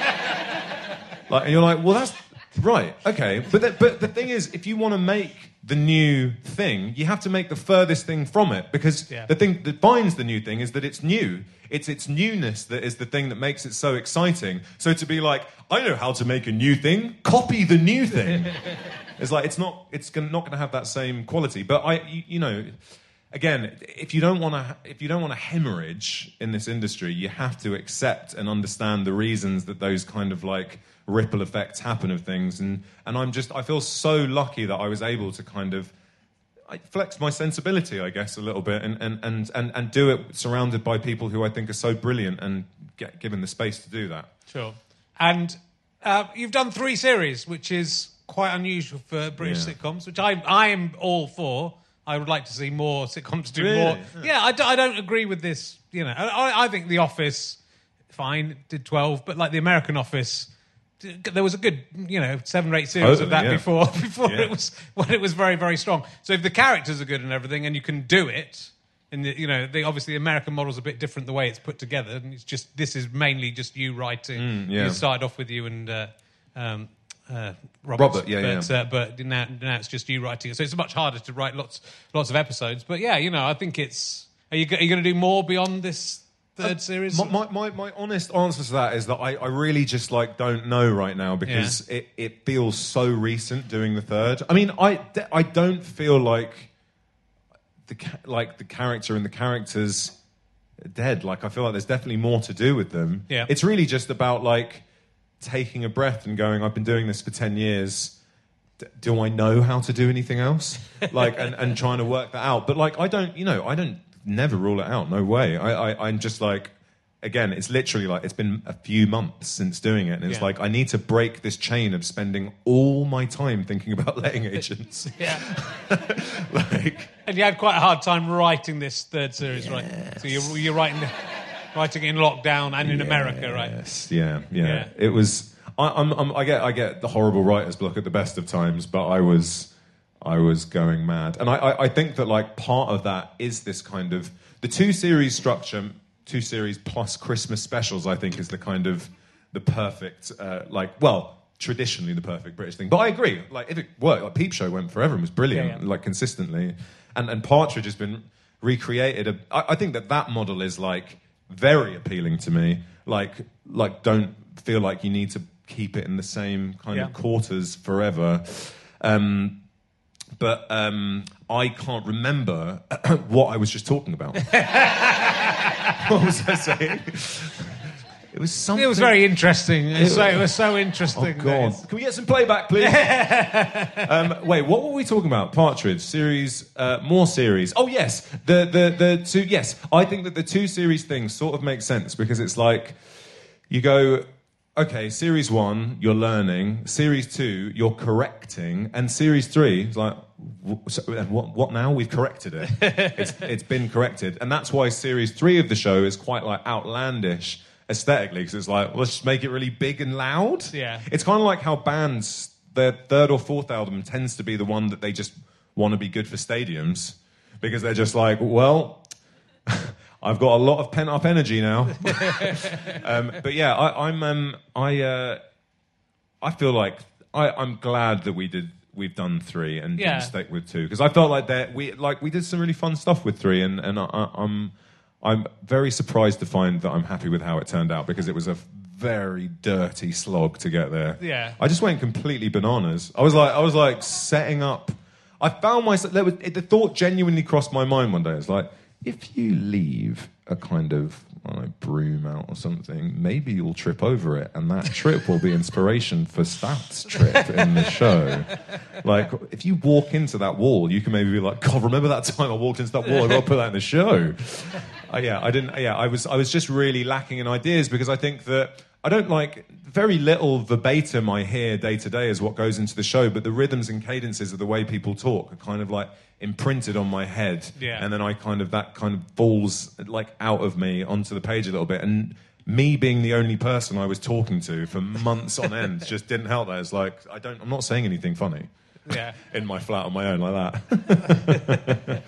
S4: Like, and you're like, well, that's... Right, okay. But the, but the thing is, if you want to make the new thing, you have to make the furthest thing from it, because
S1: yeah.
S4: the thing that binds the new thing is that it's new. It's its newness that is the thing that makes it so exciting. So to be like, I know how to make a new thing, copy the new thing. It's like, it's not it's not going to have that same quality. But I, you, you know, again, if you don't want to if you don't want to hemorrhage in this industry, you have to accept and understand the reasons that those kind of like ripple effects happen of things, and and I'm just I feel so lucky that I was able to kind of I flex my sensibility, I guess, a little bit, and and and and, and do it surrounded by people who I think are so brilliant and get given the space to do that.
S1: Sure. And uh, you've done three series, which is quite unusual for British
S4: Yeah.
S1: sitcoms, which I I am all for. I would like to see more sitcoms do
S4: Really?
S1: more.
S4: Yeah.
S1: Yeah, I, d- I don't agree with this. You know, I, I think The Office, fine, did twelve, but like The American Office. There was a good, you know, seven or eight series
S4: Totally,
S1: of that
S4: yeah.
S1: before, before
S4: Yeah.
S1: it was when it was very, very strong. So if the characters are good and everything, and you can do it, and the, you know, the, obviously the American model's a bit different the way it's put together, and it's just this is mainly just you writing.
S4: Mm, yeah.
S1: You started off with you and uh, um, uh, Robert,
S4: Robert, yeah,
S1: but,
S4: yeah.
S1: Uh, but now, now it's just you writing it, so it's much harder to write lots, lots of episodes. But yeah, you know, I think it's. Are you, are you going to do more beyond this? Third series?
S4: My, my, my, my honest answer to that is that I, I really just like don't know right now, because
S1: Yeah.
S4: it, it feels so recent doing the third. I mean, I, I don't feel like the ca- like the character and the characters are dead. Like, I feel like there's definitely more to do with them.
S1: Yeah.
S4: It's really just about like taking a breath and going, I've been doing this for ten years. D- do I know how to do anything else? Like, and, and trying to work that out. But like, I don't, you know, I don't never rule it out. No way. I, I, I'm just like, again, it's literally like, it's been a few months since doing it. And it's
S1: Yeah.
S4: like, I need to break this chain of spending all my time thinking about letting agents.
S1: Yeah.
S4: Like,
S1: And you had quite a hard time writing this third series, right? So you're, you're writing, writing in lockdown and in America, right?
S4: yes, yeah, yeah,
S1: Yeah.
S4: It was, I, I'm, I'm, I get, I get the horrible writer's block at the best of times, but I was, I was going mad. And I, I, I think that like part of that is this kind of, the two series structure, two series plus Christmas specials, I think is the kind of, the perfect, uh, like, well, traditionally the perfect British thing. But I agree, like if it worked, like Peep Show went forever and was brilliant,
S1: Yeah, yeah.
S4: like consistently. And, and Partridge has been recreated. I, I think that that model is like very appealing to me. Like, like don't feel like you need to keep it in the same kind
S1: Yeah.
S4: of quarters forever. Um, But um, I can't remember what I was just talking about. What was I saying? It was something.
S1: It was very interesting. It was,
S4: It-
S1: so, it was so
S4: Oh
S1: interesting.
S4: God!
S1: that
S4: Can we get some playback, please? um, wait, what were we talking about? Partridge series, uh, more series. Oh yes, the the the two. Yes, I think that the two series things sort of make sense, because it's like you go. Okay, series one, you're learning. Series two, you're correcting, and series three is like, w- so, uh, what? What now? We've corrected it. it's, it's been corrected, and that's why series three of the show is quite like outlandish aesthetically, because it's like, well, let's just make it really big and loud.
S1: Yeah.
S4: It's kind of like how bands, their third or fourth album tends to be the one that they just want to be good for stadiums, because they're just like, well, I've got a lot of pent-up energy now. um, but yeah, I, I'm, um, I, uh, I feel like I, I'm glad that we did. We've done three and
S1: Yeah.
S4: didn't stick with two, because I felt like that we like we did some really fun stuff with three, and and I, I'm I'm very surprised to find that I'm happy with how it turned out, because it was a very dirty slog to get there.
S1: Yeah.
S4: I just went completely bananas. I was like I was like setting up. I found myself. There was, it, the thought genuinely crossed my mind one day. It's like, if you leave a kind of, I don't know, broom out or something, maybe you'll trip over it, and that trip will be inspiration for Stath's trip in the show. Like, if you walk into that wall, you can maybe be like, God, remember that time I walked into that wall? I've got to put that in the show. Uh, yeah, I didn't. Yeah, I was. I was just really lacking in ideas, because I think that I don't like very little verbatim I hear day to day is what goes into the show, but the rhythms and cadences of the way people talk are kind of like imprinted on my head,
S1: yeah.
S4: and then I kind of that kind of falls like out of me onto the page a little bit. And me being the only person I was talking to for months on end just didn't help that. It's like I don't, I'm not saying anything funny,
S1: yeah,
S4: in my flat on my own like that.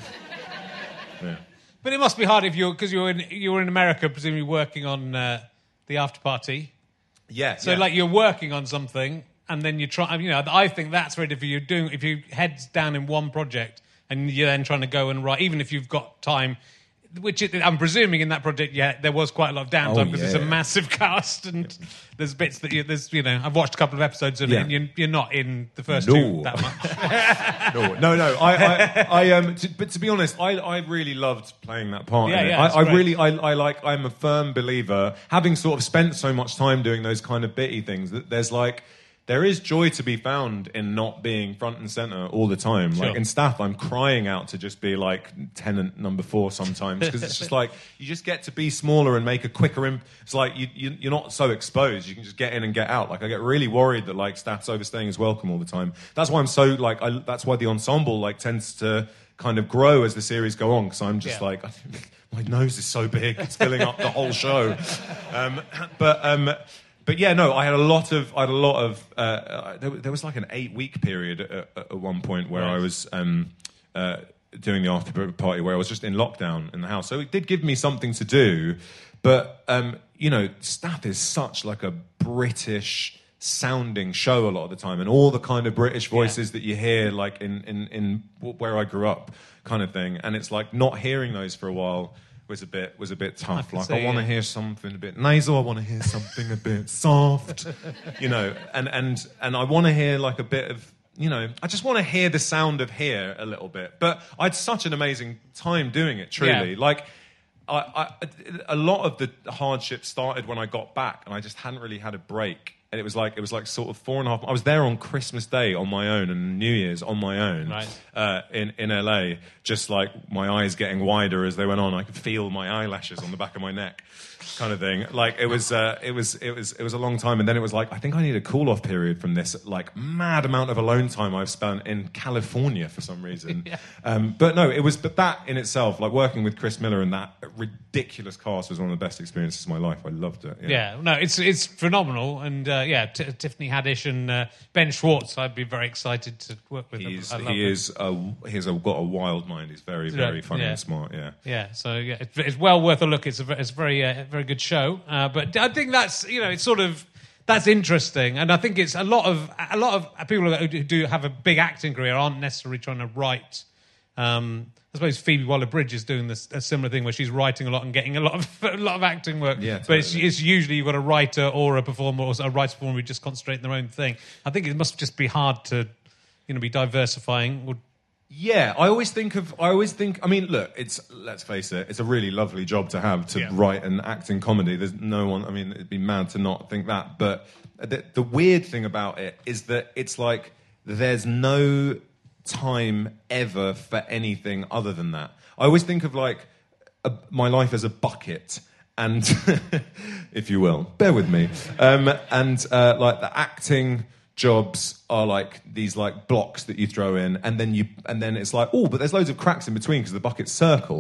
S4: Yeah.
S1: But it must be hard if you're because you were in you were in America, presumably working on uh, the after party.
S4: Yeah.
S1: So
S4: yeah.
S1: like you're working on something, and then you try. You know, I think that's really if you're doing if you heads down in one project. And you're then trying to go and write, even if you've got time, which it, I'm presuming in that project, yeah, there was quite a lot of downtime, because
S4: Oh, yeah.
S1: it's a massive cast, and there's bits that you, there's, you know, I've watched a couple of episodes of
S4: Yeah.
S1: it, and you're, you're not in the first
S4: No.
S1: two that much.
S4: no, no, no. I, I, I um, to, but to be honest, I, I really loved playing that part.
S1: Yeah,
S4: in it.
S1: yeah, it's
S4: I, I
S1: great.
S4: really, I, I like. I'm a firm believer, having sort of spent so much time doing those kind of bitty things, that there's like. There is joy to be found in not being front and centre all the time.
S1: Sure.
S4: Like in Stath, I'm crying out to just be like tenant number four sometimes, because it's just like you just get to be smaller and make a quicker. Imp- it's like you, you, you're not so exposed. You can just get in and get out. Like I get really worried that like Stath's overstaying his welcome all the time. That's why I'm so like. I, that's why the ensemble like tends to kind of grow as the series go on, because I'm just
S1: Yeah.
S4: like my nose is so big, it's filling up the whole show. Um, but. Um, But yeah, no, I had a lot of, I had a lot of, uh, there, there was like an eight week period at, at one point where
S1: Right.
S4: I was um, uh, doing the after party where I was just in lockdown in the house. So it did give me something to do. But, um, you know, Stath is such like a British sounding show a lot of the time. And all the kind of British voices
S1: Yeah.
S4: that you hear like in, in, in where I grew up kind of thing. And it's like not hearing those for a while was a bit was a bit tough.
S1: can
S4: Like
S1: see,
S4: I want to
S1: yeah.
S4: hear something a bit nasal. I want to hear something a bit soft, you know. And and and I want to hear like a bit of, you know. I just want to hear the sound of here a little bit. But I had such an amazing time doing it. Truly,
S1: Yeah.
S4: like. I, I, a lot of the hardship started when I got back, and I just hadn't really had a break. And it was like it was like sort of four and a half. I was there on Christmas Day on my own and New Year's on my own,
S1: Right.
S4: uh, in in L A. Just like my eyes getting wider as they went on. I could feel my eyelashes on the back of my neck, kind of thing. Like it was, uh, it was, it was, it was a long time. And then it was like I think I need a cool off period from this like mad amount of alone time I've spent in California for some reason.
S1: Yeah.
S4: Um, but no, it was. But that in itself, like working with Chris Miller and that ridiculous cast, was one of the best experiences of my life. I loved it.
S1: Yeah, no, it's it's phenomenal, and uh, yeah, T- Tiffany Haddish and uh, Ben Schwartz. I'd be very excited to work with.
S4: He's,
S1: them. I love
S4: he
S1: him.
S4: is a, he's a, got a wild mind. He's very, very
S1: Yeah,
S4: funny
S1: yeah.
S4: and smart. Yeah.
S1: Yeah, so yeah, it's, it's well worth a look. It's a ve- it's a very uh, very good show. Uh, but I think that's you know it's sort of that's interesting, and I think it's a lot of a lot of people who do have a big acting career aren't necessarily trying to write. Um, I suppose Phoebe Waller-Bridge is doing this a similar thing where she's writing a lot and getting a lot of a lot of acting work.
S4: Yeah,
S1: But it's,
S4: totally.
S1: it's usually you've got a writer or a performer or a writer performer who just concentrate on their own thing. I think it must just be hard to you know be diversifying. Or,
S4: Yeah, I always think of. I always think. I mean, look, it's. Let's face it. It's a really lovely job to have to
S1: Yeah.
S4: write and act in comedy. There's no one. I mean, it'd be mad to not think that. But the, the weird thing about it is that it's like there's no time ever for anything other than that. I always think of like a, my life as a bucket. And, if you will, bear with me. Um, and uh, like the acting jobs are like these like blocks that you throw in, and then you and then it's like, oh, but there's loads of cracks in between because the bucket's circle.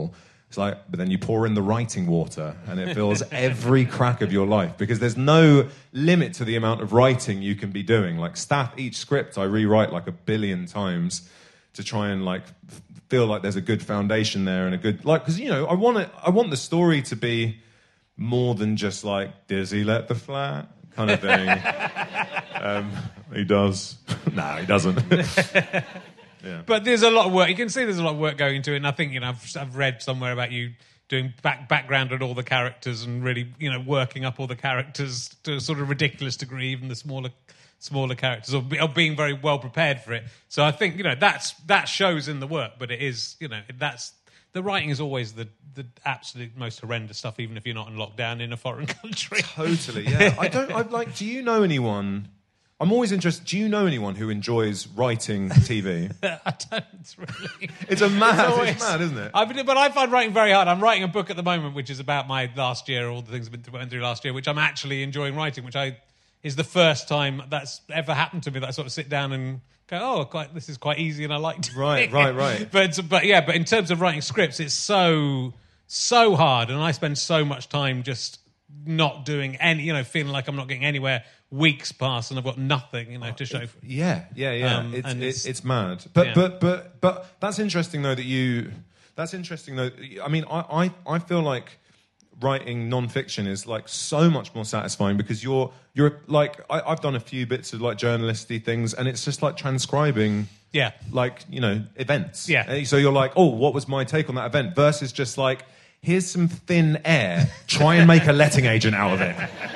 S4: It's like, but then you pour in the writing water and it fills every crack of your life because there's no limit to the amount of writing you can be doing. Like Staff, each script I rewrite like a billion times to try and like feel like there's a good foundation there and a good, like, because, you know, I want it, I want the story to be more than just like, does he let the flat kind of thing? um, he does. No, he doesn't. Yeah.
S1: But there's a lot of work. You can see there's a lot of work going into it. And I think, you know, I've, I've read somewhere about you doing back, background on all the characters and really, you know, working up all the characters to a sort of ridiculous degree, even the smaller smaller characters, or, or being very well prepared for it. So I think, you know, that's that shows in the work, but it is, you know, that's the writing is always the, the absolute most horrendous stuff, even if you're not in lockdown in a foreign country.
S4: Totally, yeah. I don't, I'm like, do you know anyone... I'm always interested. Do you know anyone who enjoys writing T V?
S1: I don't really.
S4: It's a mad,
S1: it's, always,
S4: it's mad, isn't it?
S1: I've been, but I find writing very hard. I'm writing a book at the moment, which is about my last year, all the things I've been went through last year, which I'm actually enjoying writing, which I is the first time that's ever happened to me that I sort of sit down and go, oh, quite, this is quite easy, and I like to.
S4: Right, right, right.
S1: But but yeah, but in terms of writing scripts, it's so so hard, and I spend so much time just not doing any, you know, feeling like I'm not getting anywhere. Weeks pass and I've got nothing, you know, to show. For.
S4: Yeah, yeah, yeah.
S1: Um,
S4: it's,
S1: and
S4: it's
S1: it's,
S4: it's mad. But
S1: yeah.
S4: but but but that's interesting though that you. That's interesting though. I mean, I I, I feel like writing non-fiction is like so much more satisfying because you're you're like I, I've done a few bits of like journalisty things and it's just like transcribing.
S1: Yeah.
S4: Like, you know, events.
S1: Yeah.
S4: So you're like, oh, what was my take on that event? Versus just like, here's some thin air. Try and make a letting agent out of it.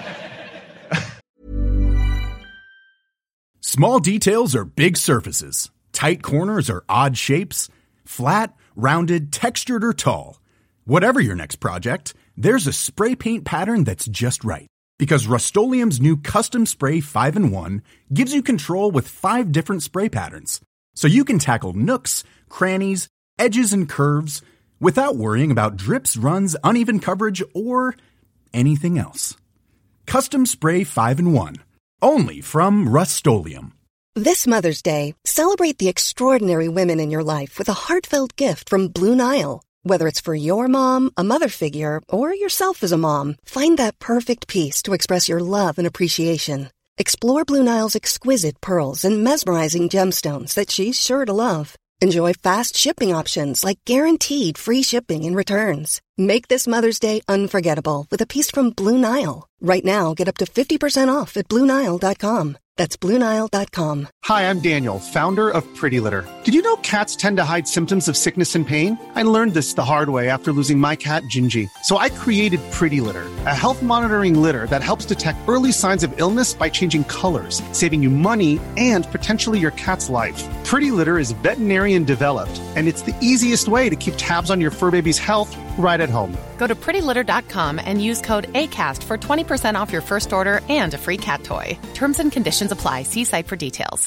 S2: Small details are big surfaces. Tight corners are odd shapes. Flat, rounded, textured, or tall. Whatever your next project, there's a spray paint pattern that's just right. Because Rust-Oleum's new Custom Spray five in one gives you control with five different spray patterns. So you can tackle nooks, crannies, edges, and curves without worrying about drips, runs, uneven coverage, or anything else. Custom Spray five in one. Only from Rust-Oleum.
S6: This Mother's Day, celebrate the extraordinary women in your life with a heartfelt gift from Blue Nile. Whether it's for your mom, a mother figure, or yourself as a mom, find that perfect piece to express your love and appreciation. Explore Blue Nile's exquisite pearls and mesmerizing gemstones that she's sure to love. Enjoy fast shipping options like guaranteed free shipping and returns. Make this Mother's Day unforgettable with a piece from Blue Nile. Right now, get up to fifty percent off at Blue Nile dot com. That's Blue Nile dot com.
S7: Hi, I'm Daniel, founder of Pretty Litter. Did you know cats tend to hide symptoms of sickness and pain? I learned this the hard way after losing my cat, Gingy. So I created Pretty Litter, a health monitoring litter that helps detect early signs of illness by changing colors, saving you money and potentially your cat's life. Pretty Litter is veterinarian developed, and it's the easiest way to keep tabs on your fur baby's health right at home.
S8: Go to pretty litter dot com and use code ACAST for twenty percent off your first order and a free cat toy. Terms and conditions apply. See site for details.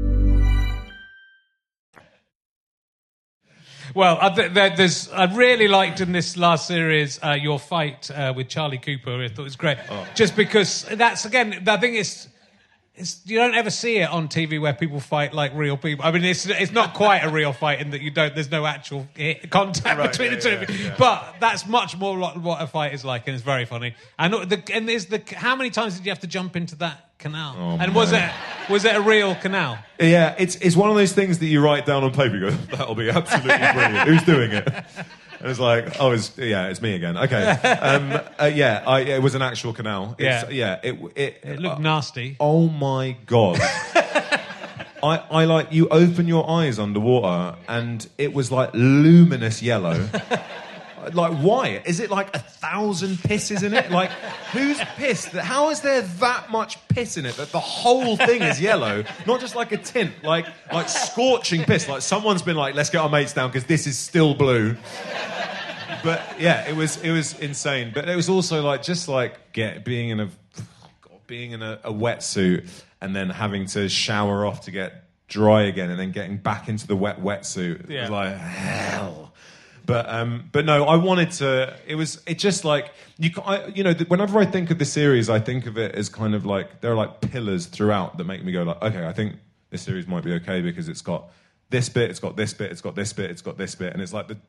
S1: Well, I, th- there's, I really liked in this last series uh, your fight uh, with Charlie Cooper. I thought it was great. Oh. Just because that's, again, I think it's, it's, you don't ever see it on T V where people fight like real people. I mean, it's it's not quite a real fight in that you don't. There's no actual contact
S4: right,
S1: between
S4: yeah,
S1: the two
S4: yeah,
S1: of you.
S4: Yeah.
S1: But that's much more like what a fight is like, and it's very funny. And the and there's the how many times did you have to jump into that canal?
S4: Oh,
S1: and
S4: man.
S1: was it was it a real canal?
S4: Yeah, it's it's one of those things that you write down on paper. You go, that'll be absolutely brilliant. Who's doing it? And it's like, oh, it's, yeah, it's me again. Okay, um, uh, yeah, I, it was an actual canal. It's,
S1: Yeah.
S4: yeah, it it,
S1: It looked
S4: uh,
S1: nasty.
S4: Oh my god. I, I like you open your eyes underwater and it was like luminous yellow. Like, why? Is it like a thousand pisses in it? Like, who's pissed? How is there that much piss in it that the whole thing is yellow? Not just like a tint, like like scorching piss. Like someone's been like, let's get our mates down because this is still blue. But yeah, it was it was insane. But it was also like just like get being in a God, being in a, a wetsuit and then having to shower off to get dry again and then getting back into the wet wetsuit.
S1: Yeah.
S4: It was like hell. But um, but no, I wanted to. It was it just like you. I, you know, whenever I think of the series, I think of it as kind of like there are like pillars throughout that make me go like, okay, I think this series might be okay because it's got this bit, it's got this bit, it's got this bit, it's got this bit, and it's like the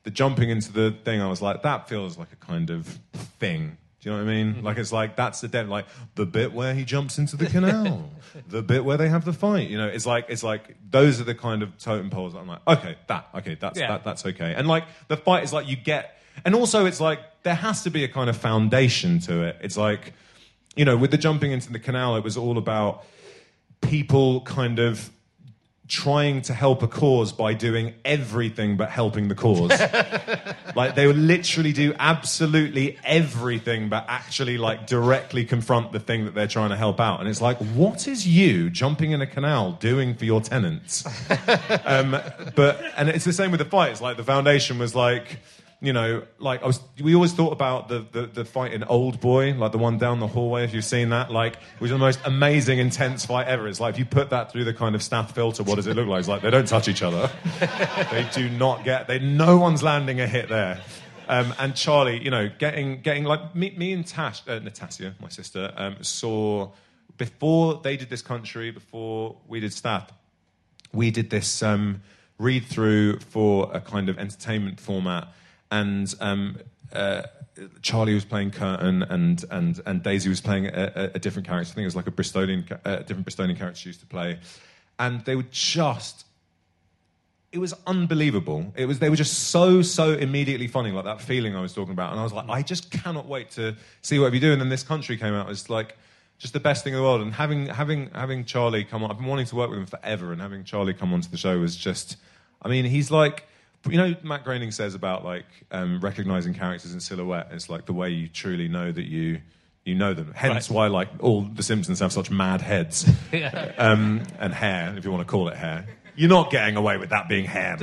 S4: the jumping into the thing, I was like, that feels like a kind of thing. Do you know what I mean? Mm-hmm. Like, it's like, that's the dead, like, the bit where he jumps into the canal, the bit where they have the fight, you know, it's like, it's like, those are the kind of totem poles that I'm like, okay, that, okay, that's, yeah. that, that's okay. And like, the fight is like, you get, and also it's like, there has to be a kind of foundation to it. It's like, you know, with the jumping into the canal, it was all about people kind of trying to help a cause by doing everything but helping the cause. Like, they would literally do absolutely everything but actually, like, directly confront the thing that they're trying to help out. And it's like, what is you jumping in a canal doing for your tenants? um, but, and it's the same with the fight. It's like the foundation was like, you know, like, I was, we always thought about the, the, the fight in Old Boy, like the one down the hallway, if you've seen that, like, it was the most amazing, intense fight ever. It's like, if you put that through the kind of Stath filter, what does it look like? It's like, they don't touch each other. They do not get, they, no one's landing a hit there. Um, and Charlie, you know, getting, getting like, me, me and Tash, uh, Natasha, my sister, um, saw, before they did This Country, before we did Stath, we did this um, read-through for a kind of entertainment format. And um, uh, Charlie was playing Curtin, and and and Daisy was playing a, a, a different character. I think it was like a Bristolian, a different Bristolian character she used to play. And they were just, it was unbelievable. It was they were just so so immediately funny, like that feeling I was talking about. And I was like, I just cannot wait to see whatever you do. And then This Country came out. It was like just the best thing in the world. And having having having Charlie come on, I've been wanting to work with him forever. And having Charlie come onto the show was just, I mean, he's like. You know, Matt Groening says about, like, um, recognising characters in silhouette. It's like the way you truly know that you you know them. Hence right. why, like, all the Simpsons have such mad heads. Yeah. um, and hair, if you want to call it hair. You're not getting away with that being hair.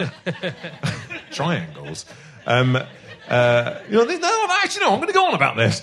S4: Triangles. Um, uh, you know, no, actually, no, I'm going to go on about this.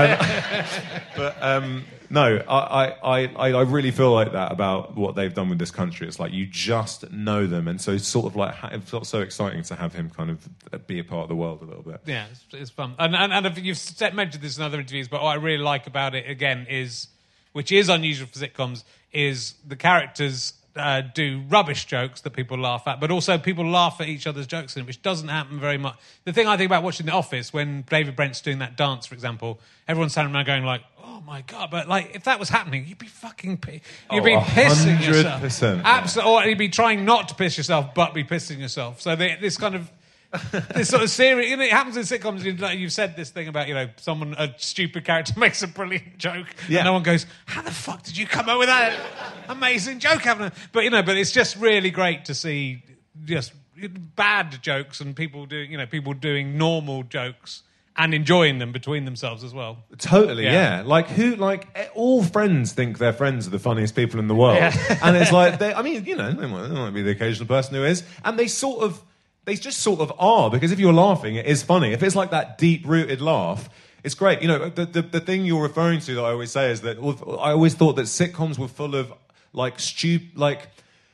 S4: Um, but, um, no, I, I, I, I really feel like that about what they've done with This Country. It's like you just know them, and so it's sort of like it felt so exciting to have him kind of be a part of the world a little bit.
S1: Yeah, it's, it's fun. And, and, and you've mentioned this in other interviews, but what I really like about it, again, is, which is unusual for sitcoms, is the characters uh, do rubbish jokes that people laugh at, but also people laugh at each other's jokes in it, which doesn't happen very much. The thing I think about watching The Office, when David Brent's doing that dance, for example, everyone's standing around going like, oh my God, but like, if that was happening, you'd be fucking, you'd oh, be pissing one hundred percent,
S4: yourself.
S1: Absolutely, or you'd be trying not to piss yourself, but be pissing yourself. So they, this kind of, this sort of series, you know, it happens in sitcoms. You know, you've said this thing about, you know, someone, a stupid character makes a brilliant joke, yeah. and no one goes, how the fuck did you come up with that amazing joke? Haven't But, you know, but it's just really great to see just bad jokes and people doing, you know, people doing normal jokes and enjoying them between themselves as well.
S4: Totally, yeah. yeah. Like, who, like, all friends think their friends are the funniest people in the world. Yeah. And it's like, they, I mean, you know, they might, they might be the occasional person who is. And they sort of, they just sort of are, because if you're laughing, it is funny. If it's like that deep-rooted laugh, it's great. You know, the, the, the thing you're referring to that I always say is that I always thought that sitcoms were full of, like, stu- like...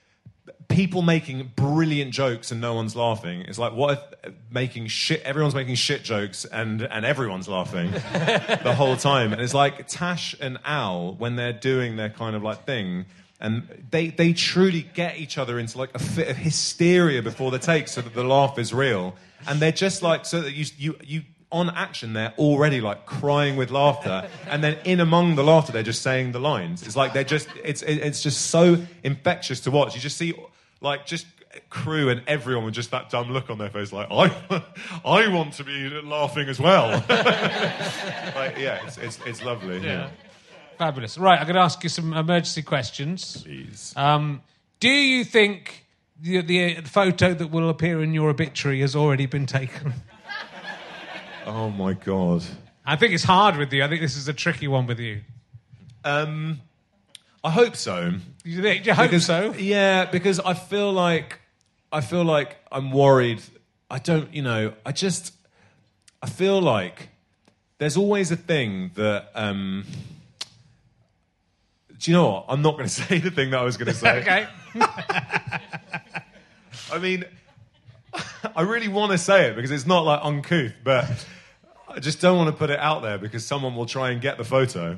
S4: people making brilliant jokes and no one's laughing. It's like, what if making shit, everyone's making shit jokes and, and everyone's laughing the whole time. And it's like Tash and Al, when they're doing their kind of like thing, and they, they truly get each other into like a fit of hysteria before the take so that the laugh is real. And they're just like, so that you, you, you on action, they're already like crying with laughter. And then in among the laughter, they're just saying the lines. It's like they're just, it's, it's just so infectious to watch. You just see... like, just crew and everyone with just that dumb look on their face, like, I I want to be laughing as well. Like, yeah, it's, it's, it's lovely. Yeah. yeah.
S1: Fabulous. Right, I'm going to ask you some emergency questions.
S4: Please.
S1: Um, do you think the, the photo that will appear in your obituary has already been taken?
S4: Oh, my God.
S1: I think it's hard with you. I think this is a tricky one with you.
S4: Um... I hope so.
S1: You, think, you hope
S4: because,
S1: so?
S4: Yeah, because I feel like I feel like I'm worried. I don't, you know, I just I feel like there's always a thing that. Um, do you know what? I'm not going to say the thing that I was going to say.
S1: Okay.
S4: I mean, I really want to say it because it's not like uncouth, but I just don't want to put it out there because someone will try and get the photo.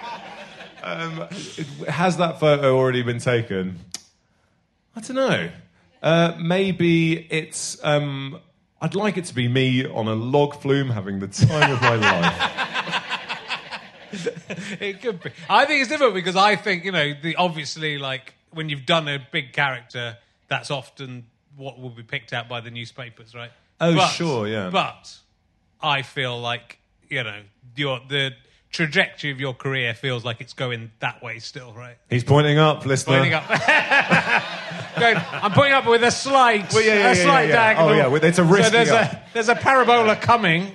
S4: Um, has that photo already been taken? I don't know. Uh, maybe it's... Um, I'd like it to be me on a log flume having the time of my life.
S1: It could be. I think it's different because I think, you know, the obviously, like, when you've done a big character, that's often what will be picked out by the newspapers, right?
S4: Oh,
S1: but,
S4: sure, yeah.
S1: But I feel like, you know, your the trajectory of your career feels like it's going that way still, right?
S4: He's pointing up, listener.
S1: Pointing up. Going, I'm pointing up with a slight,
S4: well, yeah, yeah,
S1: a
S4: yeah,
S1: slight
S4: yeah, yeah.
S1: diagonal.
S4: Oh, yeah, well, it's a risky
S1: So there's
S4: up.
S1: a, there's a parabola coming.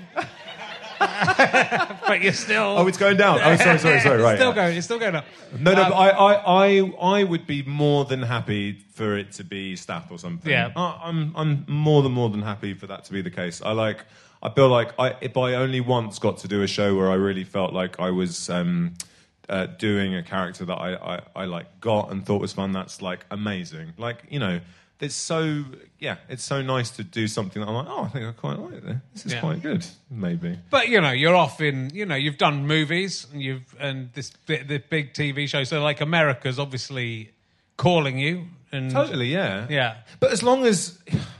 S1: But you're still...
S4: Oh, it's going down. Oh, sorry, sorry, sorry. Right.
S1: It's still
S4: yeah.
S1: going. It's still going up.
S4: No, no.
S1: Um,
S4: but I, I, I, I would be more than happy for it to be Stath or something.
S1: Yeah.
S4: I, I'm, I'm more than more than happy for that to be the case. I like. I feel like I, if I only once got to do a show where I really felt like I was um, uh, doing a character that I, I, I like got and thought was fun. That's like amazing. Like, you know. It's so, yeah, it's so nice to do something that I'm like, oh, I think I quite like this. This is
S1: Yeah.
S4: quite good, maybe.
S1: But, you know, you're off in, you know, you've done movies and you've, and this, the big T V show. So, like, America's obviously calling you. And
S4: Totally, yeah.
S1: Yeah.
S4: But as long as,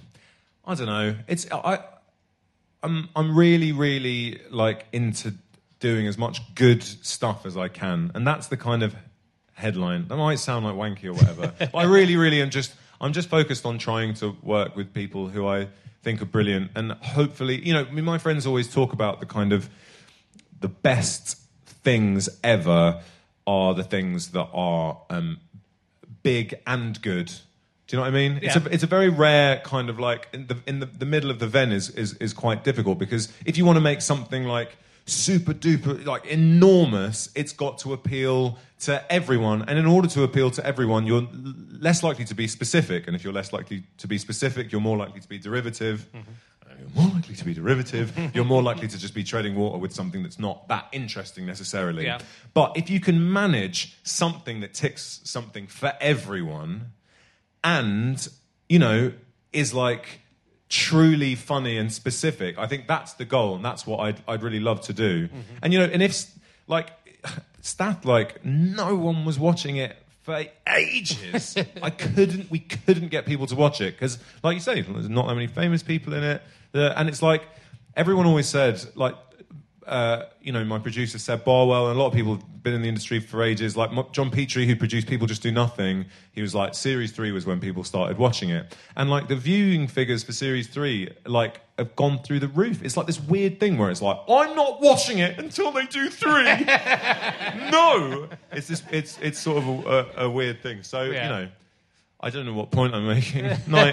S4: I don't know, it's, I, I'm, I'm really, really, like, into doing as much good stuff as I can. And that's the kind of headline. That might sound like wanky or whatever. But I really, really am just... I'm just focused on trying to work with people who I think are brilliant, and hopefully, you know, I mean, my friends always talk about the kind of the best things ever are the things that are um, big and good. Do you know what I mean?
S1: Yeah.
S4: It's a it's a very rare kind of like in the in the, the middle of the Venn is, is is quite difficult because if you want to make something like super duper like enormous, it's got to appeal to everyone, and in order to appeal to everyone, you're l- less likely to be specific, and if you're less likely to be specific, you're more likely to be derivative. Mm-hmm. You're more likely to be derivative. You're more likely to just be treading water with something that's not that interesting necessarily.
S1: Yeah.
S4: But if you can manage something that ticks something for everyone, and you know is like truly funny and specific, I think that's the goal, and that's what I'd I'd really love to do. Mm-hmm. And you know, and if like Stath, like no one was watching it for ages. I couldn't, we couldn't get people to watch it because, like you say, there's not that many famous people in it, uh, and it's like everyone always said, like. Uh, you know, my producer Seb Barwell, and a lot of people have been in the industry for ages. Like John Petrie, who produced People Just Do Nothing, he was like, Series three was when people started watching it. And like the viewing figures for Series three, like, have gone through the roof. It's like this weird thing where it's like, I'm not watching it until they do three. No! It's this, it's it's sort of a, a, a weird thing. So, yeah. you know, I don't know what point I'm making. Night.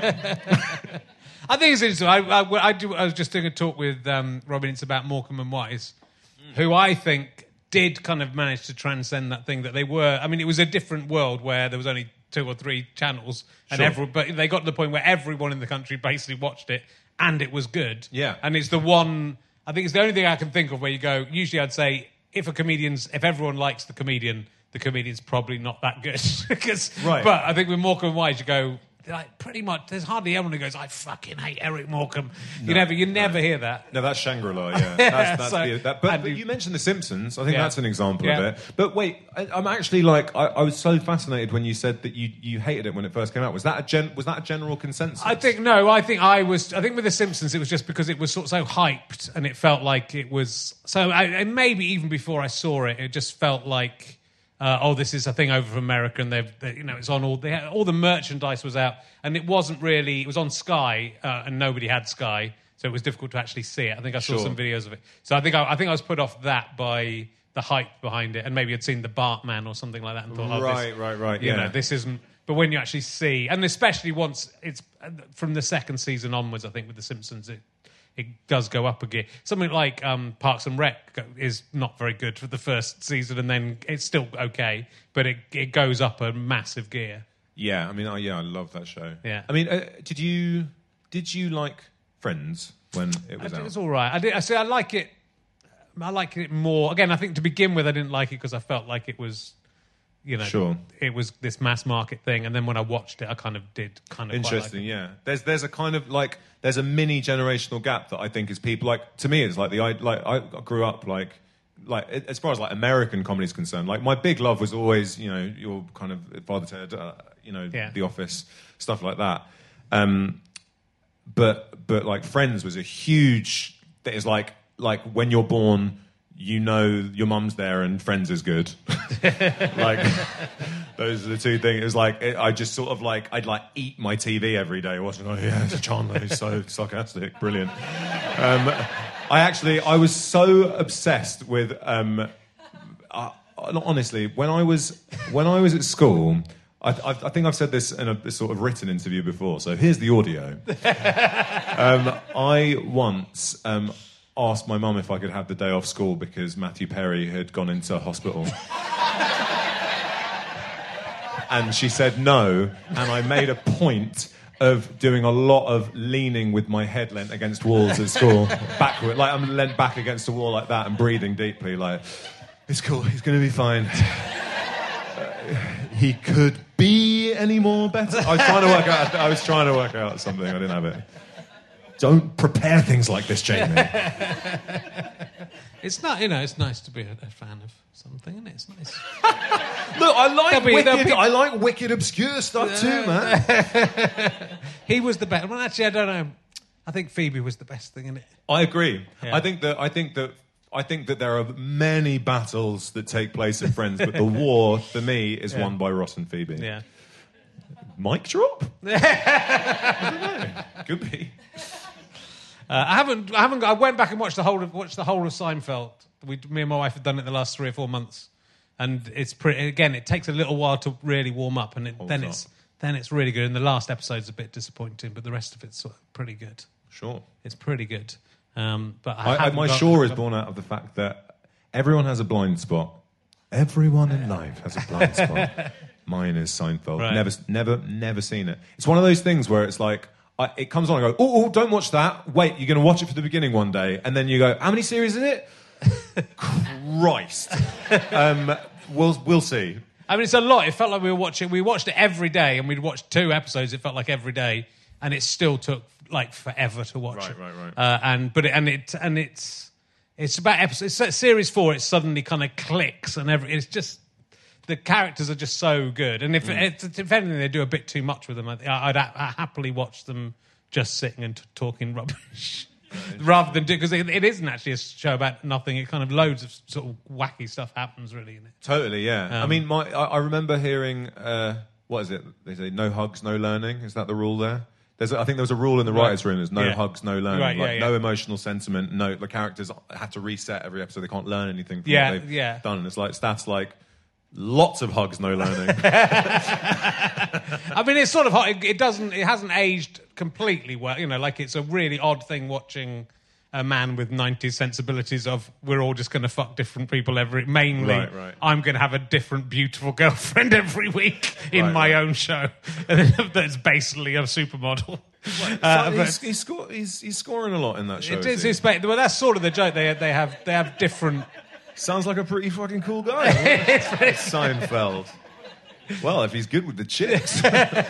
S1: I think it's interesting. I, I, I, do, I was just doing a talk with um, Robin Ince about Morecambe and Wise, mm. who I think did kind of manage to transcend that thing that they were. I mean, it was a different world where there was only two or three channels, and
S4: sure.
S1: every, but they got to the point where everyone in the country basically watched it, and it was good.
S4: Yeah.
S1: And it's the one, I think it's the only thing I can think of where you go, usually I'd say, if a comedian's, if everyone likes the comedian, the comedian's probably not that good. Because,
S4: right.
S1: But I think with Morecambe and Wise, you go, like, pretty much, there's hardly anyone who goes, I fucking hate Eric Morecambe. You
S4: no,
S1: never, you never
S4: no.
S1: hear that.
S4: No, that's Shangri-La. Yeah, that's, that's
S1: so,
S4: the, that, but, but
S1: you,
S4: you mentioned The Simpsons. I think
S1: yeah.
S4: that's an example
S1: yeah.
S4: of it. But wait, I, I'm actually like, I, I was so fascinated when you said that you, you hated it when it first came out. Was that a gen, was that a general consensus?
S1: I think no. I think I was. I think with The Simpsons, it was just because it was sort of so hyped, and it felt like it was. So I, and maybe even before I saw it, it just felt like. Uh, oh, this is a thing over from America, and they've, they, you know, it's on all. They had, all the merchandise was out, and it wasn't really. It was on Sky, uh, and nobody had Sky, so it was difficult to actually see it. I think I saw
S4: sure.
S1: some videos of it, so I think I, I think I was put off that by the hype behind it, and maybe I'd seen the Bartman or something like that, and thought, oh,
S4: right,
S1: this,
S4: right, right,
S1: you
S4: yeah.
S1: know, this isn't. But when you actually see, and especially once it's from the second season onwards, I think with The Simpsons, it. It does go up a gear. Something like um, Parks and Rec is not very good for the first season, and then it's still okay, but it it goes up a massive gear.
S4: Yeah, I mean, oh, yeah, I love that show.
S1: Yeah,
S4: I mean, uh, did you did you like Friends when it was
S1: I,
S4: out?
S1: It's all right. I did. I see. I like it. I like it more. Again, I think to begin with, I didn't like it because I felt like it was. You know,
S4: sure.
S1: It was this mass market thing, and then when I watched it, I kind of did kind of
S4: interesting.
S1: Quite like
S4: yeah, there's there's a kind of like there's a mini generational gap that I think is people like to me it's like the I like I grew up like like as far as like American comedy is concerned, like my big love was always you know your kind of Father Ted, uh, you know
S1: yeah.
S4: The Office, stuff like that. Um, but but like Friends was a huge. That is like like when you're born, you know your mum's there and Friends is good. Like those are the two things. It was like it, I just sort of like I'd like eat my T V every day watching. Oh yeah, Chandler is so sarcastic, brilliant. Um, I actually I was so obsessed with. Um, uh, honestly, when I was when I was at school. I, I, I think I've said this in a, a sort of written interview before, so here's the audio. um, I once um, asked my mum if I could have the day off school because Matthew Perry had gone into hospital. And she said no, and I made a point of doing a lot of leaning with my head leant against walls at school, backward, like I'm leant back against a wall like that and breathing deeply, like, it's cool, he's going to be fine. He could be any more better. I was trying to work out. I was trying to work out something. I didn't have it. Don't prepare things like this, Jamie.
S1: It's not, you know, it's nice to be a, a fan of something, isn't it? It's nice.
S4: Look, I like
S1: be,
S4: wicked.
S1: be...
S4: I like wicked, obscure stuff too, man.
S1: He was the best. Well, actually, I don't know. I think Phoebe was the best thing in it.
S4: I agree.
S1: Yeah.
S4: I think that. I think that. I think that there are many battles that take place in Friends, but the war, for me, is yeah. won by Ross and Phoebe.
S1: Yeah.
S4: Mic drop? I don't know. Could be.
S1: Uh, I haven't. I haven't. I went back and watched the whole of watched the whole of Seinfeld. We, me and my wife have done it the last three or four months, and it's pretty. Again, it takes a little while to really warm up, and it, then
S4: up.
S1: it's then it's really good. And the last episode's a bit disappointing, but the rest of it's sort of pretty good.
S4: Sure,
S1: it's pretty good. Um, but
S4: I,
S1: I
S4: I, my
S1: got,
S4: sure is born out of the fact that everyone has a blind spot. Everyone in life has a blind spot. Mine is Seinfeld.
S1: Right.
S4: Never, never, never seen it. It's one of those things where it's like, I, it comes on and I go, oh, oh, don't watch that. Wait, you're going to watch it for the beginning one day. And then you go, how many series is it? Christ. um, we'll, we'll see.
S1: I mean, it's a lot. It felt like we were watching, we watched it every day and we'd watched two episodes. It felt like every day. And it still took like forever to watch
S4: right,
S1: it.
S4: Right, right, right.
S1: Uh, and, but it, and it, and it's, it's about episodes, it's series four, it suddenly kind of clicks and every, it's just, the characters are just so good. And if, mm. if, if anything, they do a bit too much with them, I'd, I'd, I'd happily watch them just sitting and t- talking rubbish. Rather than do, because it, it isn't actually a show about nothing. It kind of loads of sort of wacky stuff happens really in it.
S4: Totally, yeah. Um, I mean, my I, I remember hearing, uh, what is it? They say no hugs, no learning. Is that the rule there? There's, I think there was a rule in the writers' room. There's no yeah. hugs, no learning.
S1: Right,
S4: like
S1: yeah, yeah.
S4: no emotional sentiment. No, the characters had to reset every episode. They can't learn anything from
S1: yeah,
S4: what they've
S1: yeah.
S4: done. And it's like stats like lots of hugs, no learning.
S1: I mean, it's sort of hot. It, it doesn't. It hasn't aged completely well. You know, like it's a really odd thing watching a man with nineties sensibilities of we're all just going to fuck different people every. Mainly,
S4: right, right.
S1: I'm going to have a different beautiful girlfriend every week in
S4: right,
S1: my
S4: right.
S1: own show. That's basically a supermodel.
S4: Right.
S1: Uh,
S4: so
S1: but,
S4: he's, he's, score, he's, he's scoring a lot in that show.
S1: It is. It's, well, that's sort of the joke. They they have they have different.
S4: Sounds like a pretty fucking cool guy. Seinfeld. Well, if he's good with the chicks.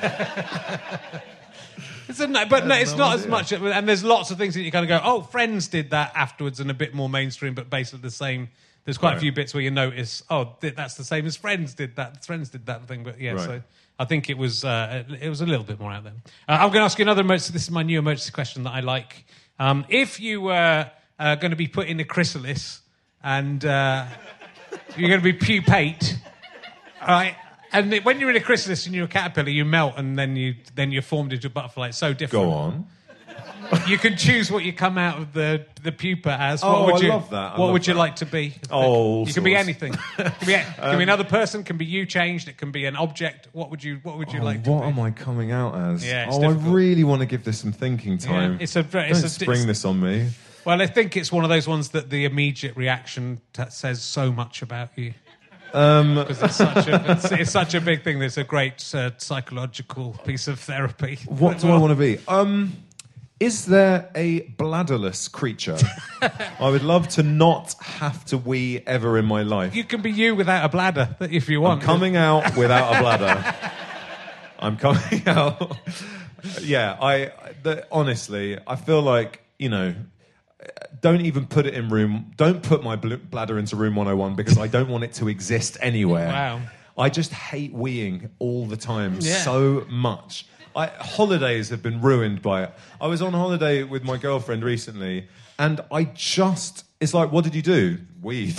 S1: It's a, but no, it's
S4: no
S1: not
S4: idea.
S1: as much. And there's lots of things that you kind of go, oh, Friends did that afterwards and a bit more mainstream, but basically the same. There's quite
S4: right.
S1: a few bits where you notice, oh, that's the same as Friends did that. Friends did that thing, but yeah.
S4: Right.
S1: So I think it was uh, it was a little bit more out there. Uh, I'm going to ask you another emergency. This is my new emergency question that I like. Um, if you were uh, going to be put in a chrysalis and uh, you're going to be pupate, all right. And when you're in a chrysalis and you're a caterpillar, you melt and then you then you're formed into a butterfly. It's so different.
S4: Go on.
S1: You can choose what you come out of the, the pupa as.
S4: Oh,
S1: what would
S4: I
S1: you,
S4: love that. I
S1: what
S4: love
S1: would you
S4: that.
S1: like to be?
S4: Oh,
S1: you can be
S4: sorts.
S1: anything. It can be, it can be another person. Can be you changed. It can be an object. What would you What would you
S4: Oh,
S1: like to
S4: what
S1: be?
S4: am I coming out as?
S1: Yeah, it's
S4: oh,
S1: difficult.
S4: I really want to give this some thinking time.
S1: Yeah, it's a
S4: Don't
S1: it's a,
S4: spring
S1: it's,
S4: this on me.
S1: Well, I think it's one of those ones that the immediate reaction t- says so much about you.
S4: Um,
S1: Because it's such a it's, it's such a big thing. There's a great uh, psychological piece of therapy.
S4: what do I want to be? Um, is there a bladderless creature? I would love to not have to wee ever in my life.
S1: You can be you without a bladder if you want.
S4: I'm coming out without a bladder. I'm coming out. Yeah, I. The, honestly, I feel like, you know, don't even put it in room. Don't put my bl- bladder into room one oh one because I don't want it to exist anywhere.
S1: Wow.
S4: I just hate weeing all the time
S1: Yeah.
S4: so much. I, holidays have been ruined by it. I was on holiday with my girlfriend recently, and I just... It's like, what did you do? Weed.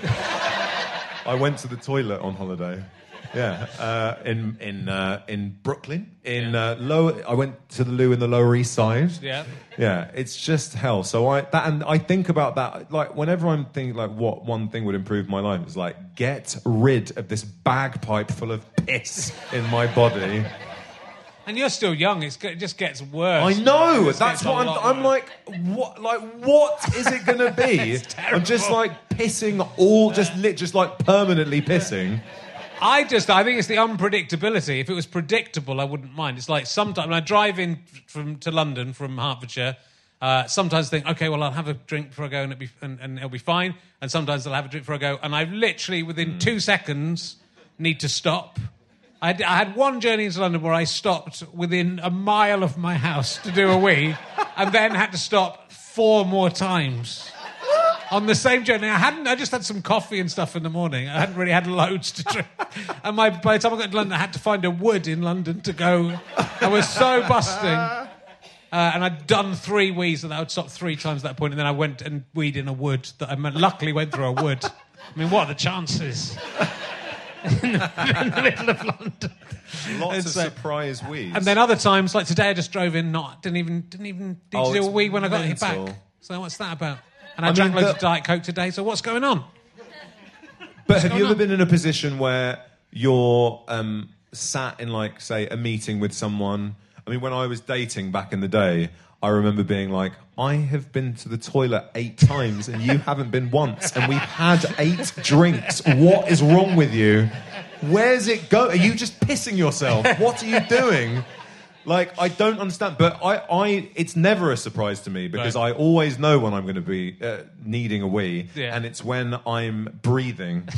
S4: I went to the toilet on holiday. Yeah, uh, in in uh, in Brooklyn. In yeah. uh, lower, I went to the loo in the Lower East Side.
S1: Yeah,
S4: yeah, it's just hell. So I that and I think about that. Like whenever I'm thinking like what one thing would improve my life is like get rid of this bagpipe full of piss in my body.
S1: And you're still young. It's, it just gets worse.
S4: I know.
S1: It
S4: That's what I'm. I'm like, what? Like, what is it going to be? I'm just like pissing all, just lit, just like permanently pissing.
S1: I just, I think it's the unpredictability. If it was predictable, I wouldn't mind. It's like sometimes when I drive in from to London from Hertfordshire, uh, sometimes I think, okay, well, I'll have a drink before I go and it'll be, and, and it'll be fine. And sometimes I'll have a drink before I go. And I literally, within mm. two seconds, need to stop. I, d- I had one journey into London where I stopped within a mile of my house to do a wee and then had to stop four more times. On the same journey, I hadn't. I just had some coffee and stuff in the morning. I hadn't really had loads to drink. And my, by the time I got to London, I had to find a wood in London to go. I was so busting. Uh, and I'd done three wees, and I would stop three times at that point, and then I went and weed in a wood that I luckily went through a wood. I mean, what are the chances? in, the, in the middle of London.
S4: Lots
S1: and
S4: of
S1: so,
S4: surprise wees.
S1: And then other times, like today, I just drove in. Not didn't even didn't even need
S4: oh,
S1: to do a wee when I got
S4: mental.
S1: back. So what's that about? And I, I
S4: mean,
S1: drank loads
S4: the...
S1: of Diet Coke today, so what's going on?
S4: But
S1: what's
S4: have you ever
S1: on?
S4: been in a position where you're um, sat in, like, say, a meeting with someone? I mean, when I was dating back in the day, I remember being like, I have been to the toilet eight times and you haven't been once, and we've had eight drinks. What is wrong with you? Where's it go? Are you just pissing yourself? What are you doing? Like, I don't understand, but I, I, it's never a surprise to me because right. I always know when I'm going to be uh, needing a wee,
S1: yeah.
S4: and it's when I'm breathing.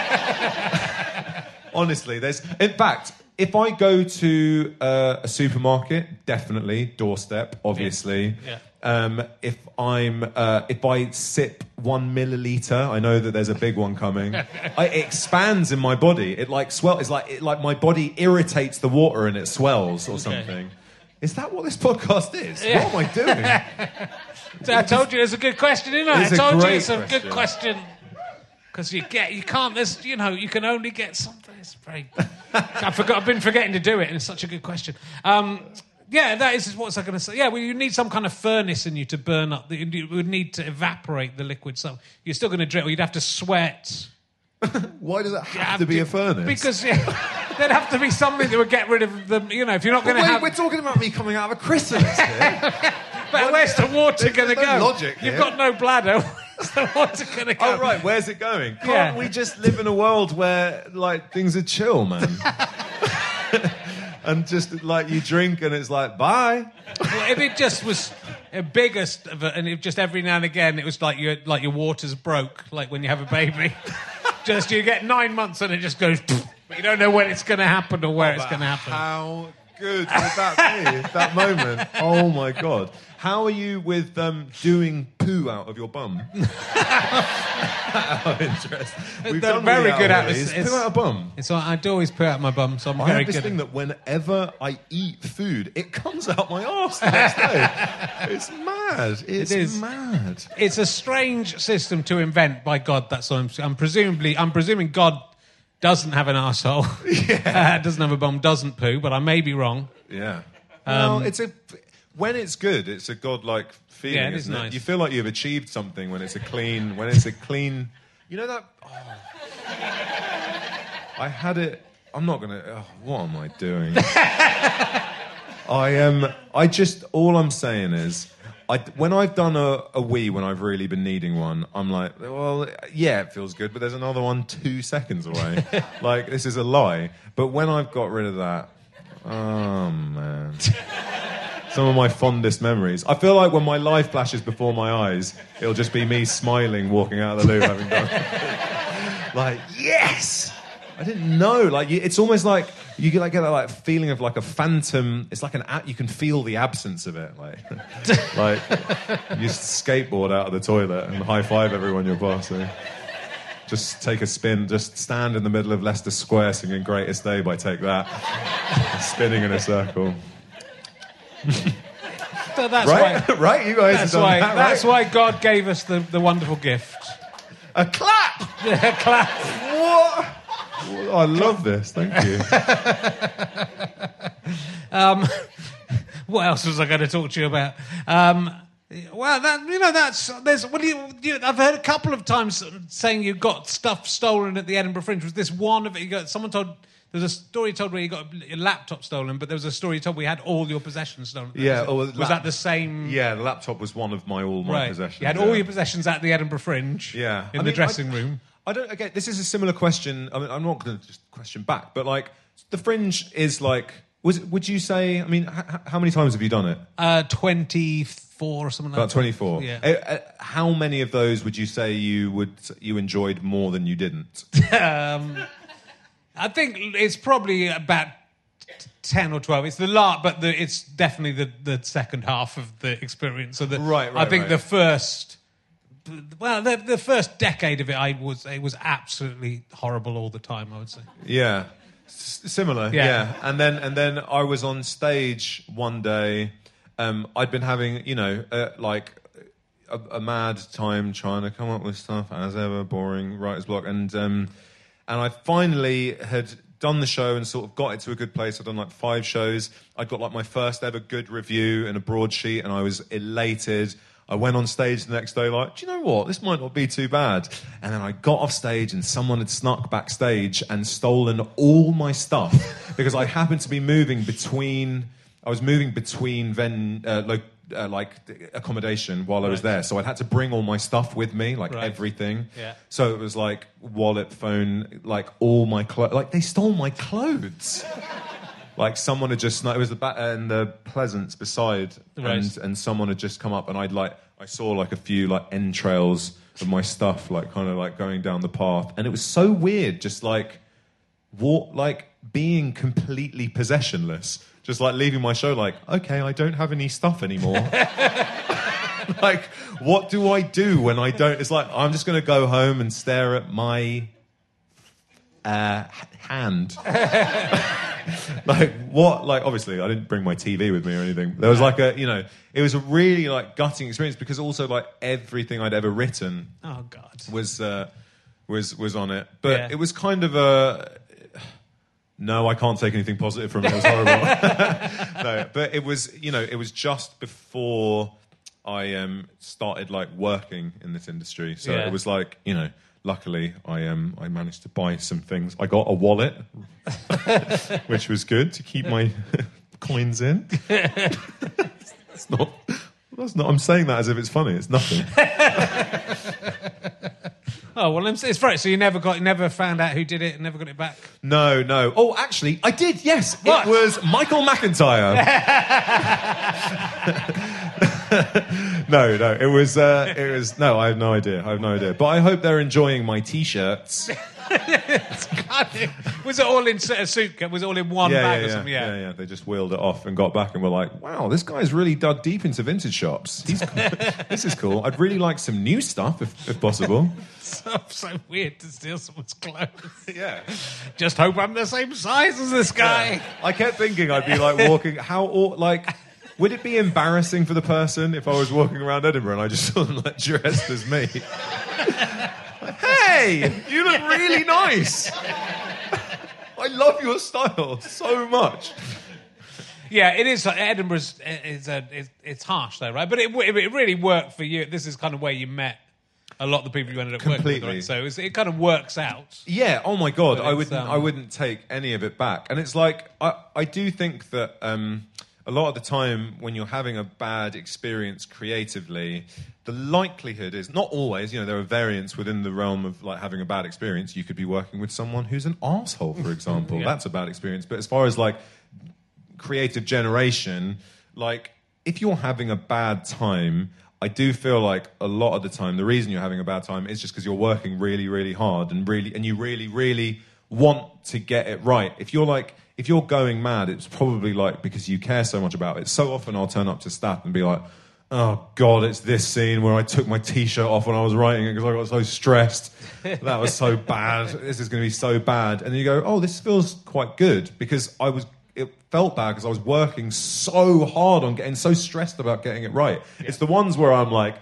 S4: Honestly, there's... In fact, if I go to uh, a supermarket, definitely, doorstep, obviously.
S1: Yeah.
S4: Um, if I'm, uh, if I sip one milliliter, I know that there's a big one coming. I, it expands in my body. It like swell. It's like it, like my body irritates the water and it swells or okay. something. Is that what this podcast is? Yeah. What am I doing?
S1: So I told you it's a good question, didn't I?
S4: It's
S1: I told
S4: a
S1: you it's a
S4: question.
S1: good question. Because you get, you can't. There's, you know, you can only get something. It's very. I forgot. I've been forgetting to do it, and it's such a good question. Um, Yeah, that is what I was going to say. Yeah, well, you need some kind of furnace in you to burn up. The, you would need to evaporate the liquid. So you're still going to drip, or you'd have to sweat.
S4: Why does it have,
S1: have
S4: to be
S1: to,
S4: a furnace?
S1: Because yeah, there'd have to be something that would get rid of the. You know, if you're not going to have.
S4: We're talking about me coming out of a chrysalis here.
S1: But what where's the water going to
S4: no
S1: go?
S4: Logic here.
S1: You've got no bladder. Where's the water going to go?
S4: Oh right, where's it going? Can't
S1: yeah.
S4: we just live in a world where like things are chill, man? And just like you drink and it's like bye.
S1: Well, if it just was a biggest of it, and if just every now and again it was like your like your water's broke, like when you have a baby. Just you get nine months and it just goes, but you don't know when it's going to happen or where oh, it's going to happen.
S4: How good would that be? That moment. Oh my god. How are you with um, doing poo out of your bum? Out of interest. We've
S1: They're
S4: done
S1: very
S4: really
S1: good
S4: out
S1: at this.
S4: Poo out of bum.
S1: It's like, I'd always poo out my bum, so I'm
S4: I
S1: very
S4: have this
S1: good.
S4: thing that whenever I eat food, it comes out my arse the next day. It's mad. It's
S1: it is.
S4: mad.
S1: It's a strange system to invent by God. That's what I'm. I'm presumably. I'm presuming God doesn't have an arsehole. Yeah. Uh, doesn't have a bum. Doesn't poo. But I may be wrong.
S4: Yeah.
S1: Um,
S4: well, it's a. When it's good, it's a godlike feeling.
S1: Yeah, it is
S4: isn't
S1: nice.
S4: It? You feel like you've achieved something when it's a clean. When it's a clean. You know that. Oh. I had it. I'm not gonna. Oh, what am I doing? I am. Um, I just. All I'm saying is, I when I've done a, a wee when I've really been needing one, I'm like, well, yeah, it feels good, but there's another one two seconds away. Like this is a lie. But when I've got rid of that, oh man. Some of my fondest memories. I feel like when my life flashes before my eyes, it'll just be me smiling, walking out of the loo, having done it. Like, yes! I didn't know. Like, you, it's almost like you get, like, get that like feeling of like a phantom. It's like an a- you can feel the absence of it. Like, like you skateboard out of the toilet and high five everyone you're passing. Just take a spin. Just stand in the middle of Leicester Square singing "Greatest Day" by Take That, spinning in a circle.
S1: So that's
S4: right?
S1: why.
S4: Right? You guys
S1: That's
S4: have done
S1: why.
S4: that,
S1: That's
S4: right?
S1: why God gave us the, the wonderful gift.
S4: A clap!
S1: Yeah, clap.
S4: What? Oh, I love this. Thank you.
S1: Um, what else was I going to talk to you about? Um, well, that, you know, that's there's. Well, you, you, I've heard a couple of times saying you got stuff stolen at the Edinburgh Fringe. Was this one of it? You got someone told. There's a story told where you got your laptop stolen, but there was a story told where you had all your possessions stolen.
S4: Yeah,
S1: was,
S4: or
S1: was
S4: lap-
S1: that the same?
S4: Yeah, the laptop was one of my all my
S1: right.
S4: possessions.
S1: You had
S4: yeah.
S1: all your possessions at the Edinburgh Fringe.
S4: Yeah,
S1: in
S4: I
S1: the
S4: mean,
S1: dressing
S4: I,
S1: room.
S4: I don't. Again, this is a similar question. I mean, I'm not going to just question back, but like the Fringe is like. Was it, would you say? I mean, h- how many times have you done it?
S1: Uh, twenty-four or something like
S4: About
S1: that.
S4: twenty-four.
S1: Yeah.
S4: Uh, uh, how many of those would you say you would you enjoyed more than you didn't?
S1: um, I think it's probably about ten or twelve. It's the last, but the, it's definitely the, the second half of the experience. So the,
S4: Right, right,
S1: I think
S4: right.
S1: the first, well, the, the first decade of it, I was it was absolutely horrible all the time. I would say.
S4: Yeah, S- similar.
S1: Yeah.
S4: Yeah. and then and then I was on stage one day. Um, I'd been having, you know, uh, like a, a mad time trying to come up with stuff, as ever, boring writer's block, and um, and I finally had done the show and sort of got it to a good place. I'd done like five shows. I'd got like my first ever good review and a broadsheet, and I was elated. I went on stage the next day like, do you know what? This might not be too bad. And then I got off stage and someone had snuck backstage and stolen all my stuff because I happened to be moving between... I was moving between ven, uh, lo, uh, like accommodation while I was
S1: Right.
S4: there. So I had to bring all my stuff with me, like
S1: Right.
S4: everything.
S1: Yeah.
S4: So it was like wallet, phone, like all my clothes. Like they stole my clothes. Like someone had just, it was the back and the Pleasance beside,
S1: Right.
S4: and and someone had just come up, and I'd like, I saw like a few like entrails of my stuff, like kind of like going down the path, and it was so weird, just like walk, like being completely possessionless, just like leaving my show, like okay, I don't have any stuff anymore. Like, what do I do when I don't? It's like I'm just going to go home and stare at my uh, hand. Like what? Like obviously, I didn't bring my T V with me or anything. There was like a, you know, it was a really like gutting experience because also like everything I'd ever written
S1: Oh God.
S4: was uh, was was on it. But
S1: Yeah.
S4: it was kind of a. No, I can't take anything positive from it. It was horrible. No, but it was, you know, it was just before I um, started like working in this industry. So
S1: Yeah.
S4: it was like, you know, luckily I um I managed to buy some things. I got a wallet, which was good to keep my coins in. It's not. That's not. I'm saying that as if it's funny. It's nothing.
S1: Oh well, I'm- it's right. So you never got, you never found out who did it, and never got it back.
S4: No, no. Oh, actually, I did. Yes,
S1: What?
S4: it was Michael McIntyre. no, no, it was. Uh, it was. No, I have no idea. I have no idea. But I hope they're enjoying my T-shirts.
S1: Was it all in a suitcase? Was it all in one
S4: yeah,
S1: bag
S4: yeah,
S1: or
S4: yeah,
S1: something?
S4: yeah, yeah. They just wheeled it off and got back and were like, "Wow, this guy's really dug deep into vintage shops. He's this is cool. I'd really like some new stuff if, if possible."
S1: So, so weird to steal someone's clothes.
S4: Yeah.
S1: Just hope I'm the same size as this guy.
S4: I kept thinking I'd be like walking. How or like. Would it be embarrassing for the person if I was walking around Edinburgh and I just saw them like dressed as me? Hey, you look really nice. I love your style so much.
S1: Yeah, it is. Edinburgh's is a, it's, it's harsh though, right? But it, it it really worked for you. This is kind of where you met a lot of the people you ended up working
S4: Completely.
S1: with, right? So it's, it kind of works out.
S4: Yeah. Oh my God,
S1: But
S4: I
S1: it's,
S4: wouldn't.
S1: um,
S4: I wouldn't take any of it back. And it's like I. I do think that um, a lot of the time when you're having a bad experience creatively, the likelihood is not always. You know, there are variants within the realm of like having a bad experience. You could be working with someone who's an arsehole, for example.
S1: Yeah.
S4: That's a bad experience. But as far as like creative generation, like if you're having a bad time, I do feel like a lot of the time the reason you're having a bad time is just because you're working really, really hard and really and you really, really want to get it right. If you're like if you're going mad, it's probably like because you care so much about it. So often I'll turn up to staff and be like, oh God, it's this scene where I took my T-shirt off when I was writing it because I got so stressed. That was so bad. This is going to be so bad. And then you go, oh, this feels quite good because I was it felt bad because I was working so hard on getting so stressed about getting it right. Yeah. It's the ones where I'm like,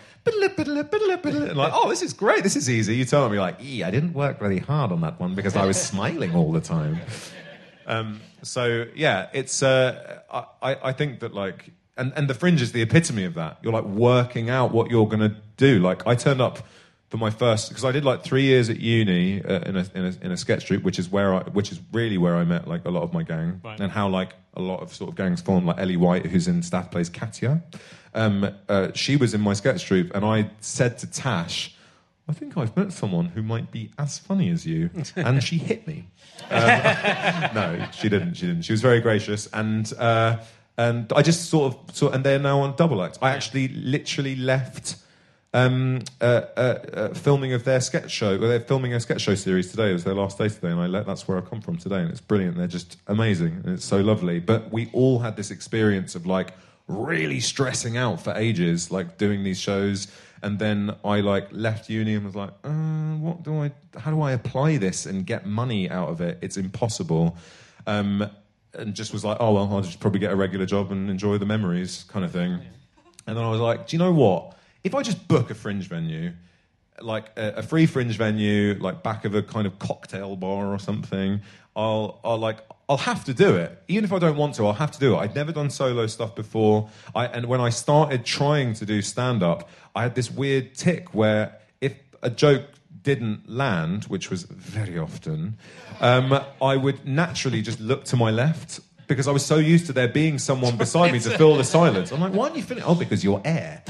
S4: and like, oh, this is great, this is easy. You tell me like, e, I didn't work really hard on that one because I was smiling all the time. Um, so yeah, it's uh, I I think that like, and and the Fringe is the epitome of that. You're like working out what you're gonna do. Like I turned up for my first, because I did like three years at uni uh, in, a, in a in a sketch troupe, which is where I, which is really where I met like a lot of my gang, right. And how like a lot of sort of gangs form. Like Ellie White, who's in Staff, plays Katya. Um, uh, she was in my sketch troupe, and I said to Tash, I think I've met someone who might be as funny as you, and she hit me. Um, no, she didn't. She didn't. She was very gracious, and uh, and I just sort of sort. And they're now on Double Act. I actually literally left. Um, uh, uh, uh, filming of their sketch show. Well, they're filming a sketch show series today. It was their last day today, and I let, that's where I come from today, and it's brilliant. They're just amazing, and it's so lovely. But we all had this experience of like really stressing out for ages, like doing these shows, and then I like left uni and was like, uh, what do I? How do I apply this and get money out of it? It's impossible. Um, and just was like, oh well, I'll just probably get a regular job and enjoy the memories, kind of thing. And then I was like, do you know what? If I just book a Fringe venue, like a, a free Fringe venue, like back of a kind of cocktail bar or something, I'll, I'll like, I'll have to do it. Even if I don't want to, I'll have to do it. I'd never done solo stuff before. I, and when I started trying to do stand-up, I had this weird tick where if a joke didn't land, which was very often, um, I would naturally just look to my left, because I was so used to there being someone beside me to fill the silence. I'm like, why aren't you filling? Oh, because you're air.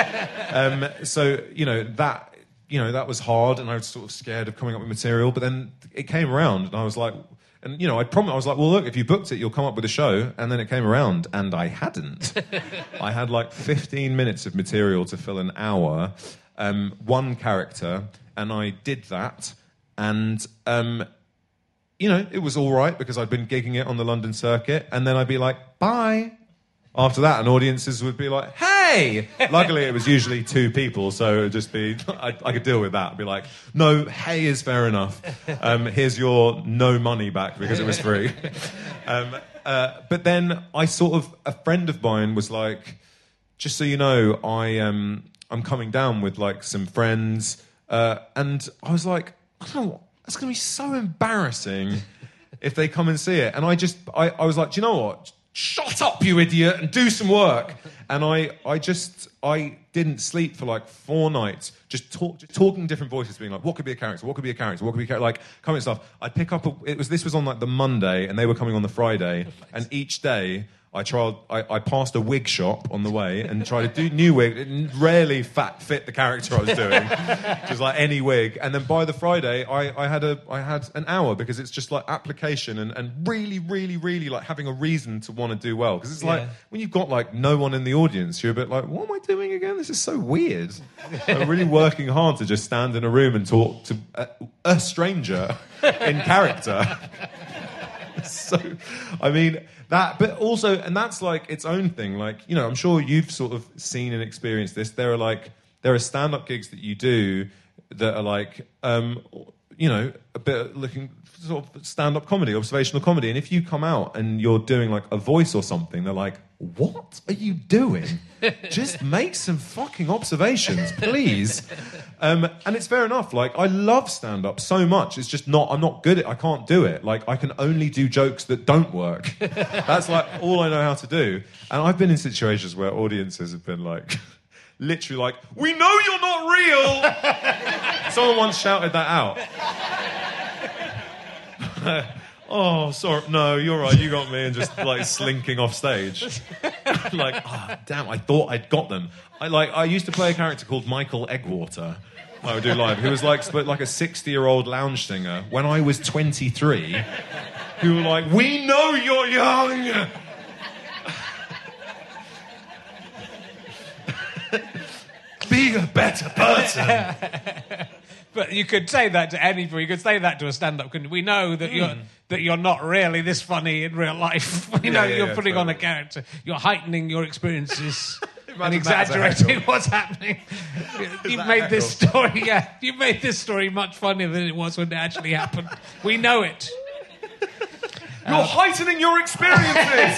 S4: um, so, you know, that you know that was hard, and I was sort of scared of coming up with material. But then it came around, and I was like, and, you know, I promised, I was like, well, look, if you booked it, you'll come up with a show. And then it came around, and I hadn't. I had like fifteen minutes of material to fill an hour, um, one character, and I did that. And... Um, you know, it was all right because I'd been gigging it on the London circuit, and then I'd be like, bye. After that, and audiences would be like, hey! Luckily, it was usually two people, so it would just be, I, I could deal with that. I'd be like, no, hey is fair enough. Um, here's your no money back because it was free. um, uh, but then I sort of, a friend of mine was like, just so you know, I, um, I'm coming down with like some friends, uh, and I was like, I don't know what, it's going to be so embarrassing if they come and see it. And I just, I, I was like, do you know what? Shut up, you idiot, and do some work. And I, I just, I didn't sleep for like four nights, just, talk, just talking different voices, being like, what could be a character? What could be a character? What could be a character? Like, coming stuff. I'd pick up, a, it was, this was on like the Monday, and they were coming on the Friday. And each day, I tried. I, I passed a wig shop on the way and tried to do new wig. It rarely fat fit the character I was doing, just like any wig. And then by the Friday, I, I had a I had an hour because it's just like application and, and really, really, really like having a reason to want to do well. Because it's like yeah. when you've got like no one in the audience, you're a bit like, what am I doing again? This is so weird. I'm really working hard to just stand in a room and talk to a, a stranger in character. So, I mean, that, but also, and that's like its own thing. Like, you know, I'm sure you've sort of seen and experienced this. There are like, there are stand-up gigs that you do that are like, um, you know, a bit looking sort of stand-up comedy, observational comedy. And if you come out and you're doing like a voice or something, they're like, what are you doing? Just make some fucking observations, please. Um, and it's fair enough. Like, I love stand-up so much. It's just not, I'm not good at, I can't do it. Like, I can only do jokes that don't work. That's like all I know how to do. And I've been in situations where audiences have been like, literally like, we know you're not real. Someone once shouted that out. Oh, sorry, no, you're right, you got me, and just like slinking off stage. Like, oh, damn, I thought I'd got them. I like, I used to play a character called Michael Eggwater, I would do live, who was like, like a sixty-year-old lounge singer when I was twenty-three, who were like, we know you're young! Be a better person!
S1: But you could say that to anybody. You could say that to a stand-up. Couldn't you? We know that mm. you're that you're not really this funny in real life. We know yeah, yeah, you're yeah, putting totally. on a character. You're heightening your experiences and exaggerating what's happening. You've made this story. Yeah, you made this story much funnier than it was when it actually happened. We know it.
S4: You're uh, heightening your experiences.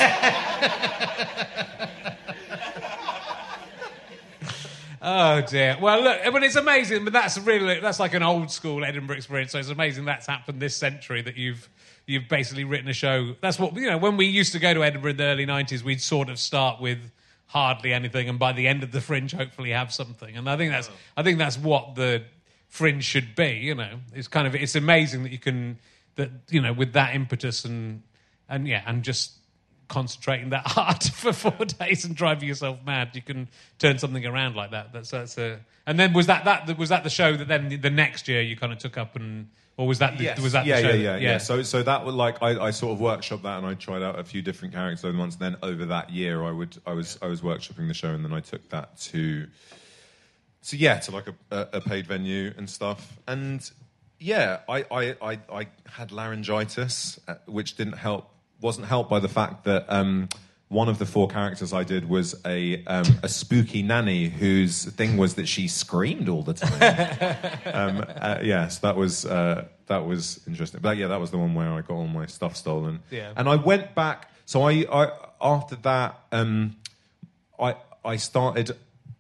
S1: Oh dear. Well, look, but it's amazing. But that's really that's like an old school Edinburgh experience. So it's amazing that's happened this century. That you've you've basically written a show. That's what you know. When we used to go to Edinburgh in the early nineties, we'd sort of start with hardly anything, and by the end of the Fringe, hopefully have something. And I think that's I think that's what the Fringe should be. You know, it's kind of it's amazing that you can that you know with that impetus and and yeah and just. concentrating that hard for four days and driving yourself mad, you can turn something around like that. That's that's a. And then was that that was that the show that then the next year you kind of took up and or was that the,
S4: yes.
S1: was that
S4: yeah
S1: the show
S4: yeah yeah
S1: that,
S4: yeah. So so that was like I, I sort of workshopped that and I tried out a few different characters over the months. And then over that year I would I was I was workshopping the show and then I took that to. So yeah, to like a, a, a paid venue and stuff and yeah I I I, I had laryngitis which didn't help. Wasn't helped by the fact that um, one of the four characters I did was a um, a spooky nanny whose thing was that she screamed all the time. um, uh, yes, that was uh, that was interesting. But yeah, that was the one where I got all my stuff stolen.
S1: Yeah.
S4: And I went back. So I, I after that um, I I started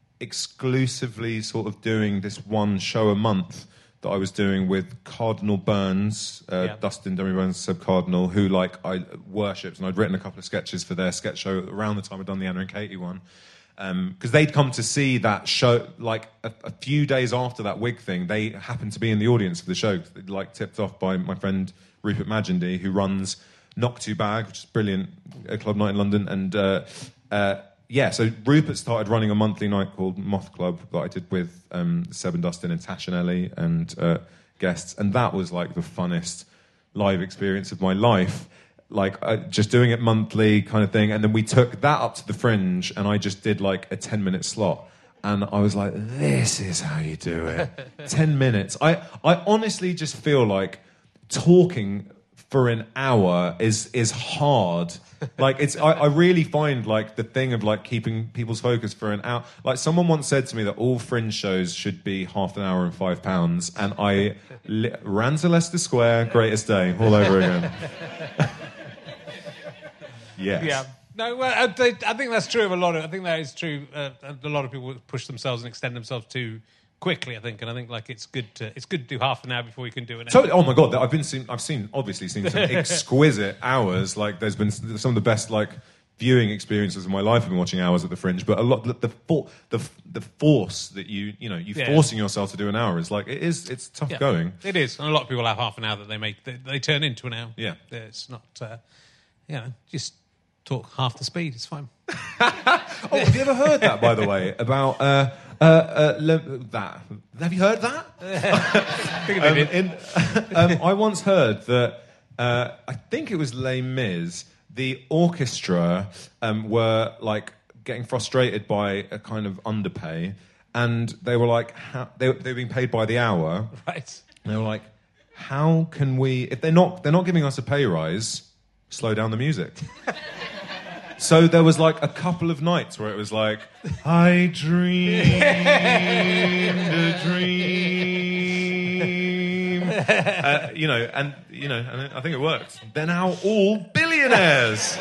S4: exclusively sort of doing this one show a month. That I was doing with Cardinal Burns, uh, yeah. Dustin Dummy Burns, Seb Cardinal, who like I worshipped, and I'd written a couple of sketches for their sketch show around the time I'd done the Anna and Katie one, because um, they'd come to see that show like a, a few days after that wig thing. They happened to be in the audience for the show, like tipped off by my friend Rupert Magendie, who runs Knock Two Bag, which is brilliant, a club night in London, and. Uh, uh, Yeah, so Rupert started running a monthly night called Moth Club that I did with um, Seb and Dustin and Tash and Ellie and uh, guests, and that was like the funnest live experience of my life. Like uh, just doing it monthly kind of thing, and then we took that up to the Fringe, and I just did like a ten-minute slot, and I was like, "This is how you do it." Ten minutes. I I honestly just feel like talking for an hour is is hard. Like it's, I, I really find like the thing of like keeping people's focus for an hour. Like someone once said to me that all Fringe shows should be half an hour and five pounds, and I li- ran to Leicester Square, greatest day, all over again. Yes.
S1: Yeah. No, well, I, I think that's true of a lot of. I think that is true. Uh, a lot of people push themselves and extend themselves too quickly, I think, and I think like it's good to it's good to do half an hour before you can do an hour.
S4: Totally. Oh my god, I've been seen, I've seen obviously seen some exquisite hours. Like there's been some of the best like viewing experiences of my life. I've been watching hours at the Fringe, but a lot the the, for, the, the force that you you know you yeah. forcing yourself to do an hour is like it is it's tough
S1: yeah.
S4: going.
S1: It is, and a lot of people have half an hour that they make they, they turn into an hour.
S4: Yeah,
S1: it's not uh, you know just talk half the speed. It's fine.
S4: Oh, have you ever heard that, by the way, about uh, uh, uh, le- that? Have you heard that?
S1: I think they did.
S4: Um, in, um, I once heard that, uh, I think it was Les Mis, the orchestra um, were like getting frustrated by a kind of underpay, and they were like, how, they, they were being paid by the hour.
S1: Right.
S4: And they were like, how can we, if they're not, they're not giving us a pay rise, slow down the music. So there was like a couple of nights where it was like, I dreamed a dream, uh, you know, and you know, and I think it worked. They're now all billionaires.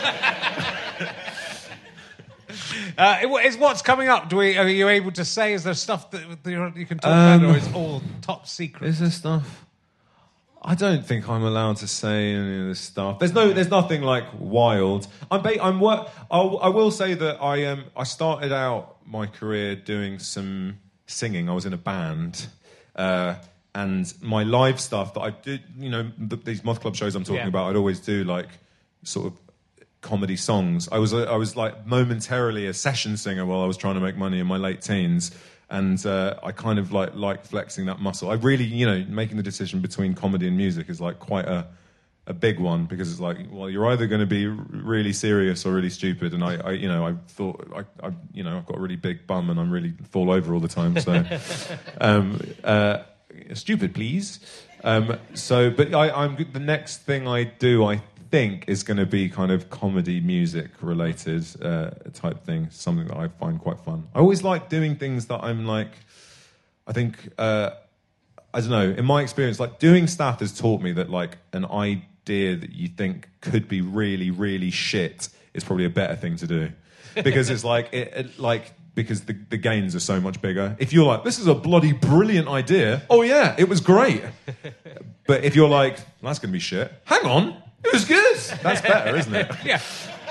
S1: uh, is what's coming up? Do we? Are you able to say? Is there stuff that you can talk
S4: um,
S1: about, or is it all top secret?
S4: Is there stuff? I don't think I'm allowed to say any of this stuff. There's no, there's nothing like wild. I'm, ba- I'm work. I'll, I will say that I um, I started out my career doing some singing. I was in a band, uh, and my live stuff that I did, you know, the, these Moth Club shows I'm talking
S1: yeah.
S4: about, I'd always do like sort of comedy songs. I was, I was like momentarily a session singer while I was trying to make money in my late teens. And uh, I kind of like like flexing that muscle. I really, you know, making the decision between comedy and music is like quite a a big one because it's like, well, you're either going to be really serious or really stupid. And I, I you know, I thought, I, I, you know, I've got a really big bum and I'm really fall over all the time. So, um, uh, stupid, please. Um, so, but I, I'm the next thing I do, I think is going to be kind of comedy music related uh, type thing, something that I find quite fun. I always like doing things that I'm like, I think, uh, I don't know, in my experience, like doing stuff has taught me that like an I idea that you think could be really, really shit is probably a better thing to do. Because it's like, it, it, like because the, the gains are so much bigger. If you're like, this is a bloody brilliant idea, oh yeah, it was great. But if you're like, that's going to be shit, hang on, it was good. That's better, isn't it?
S1: Yeah.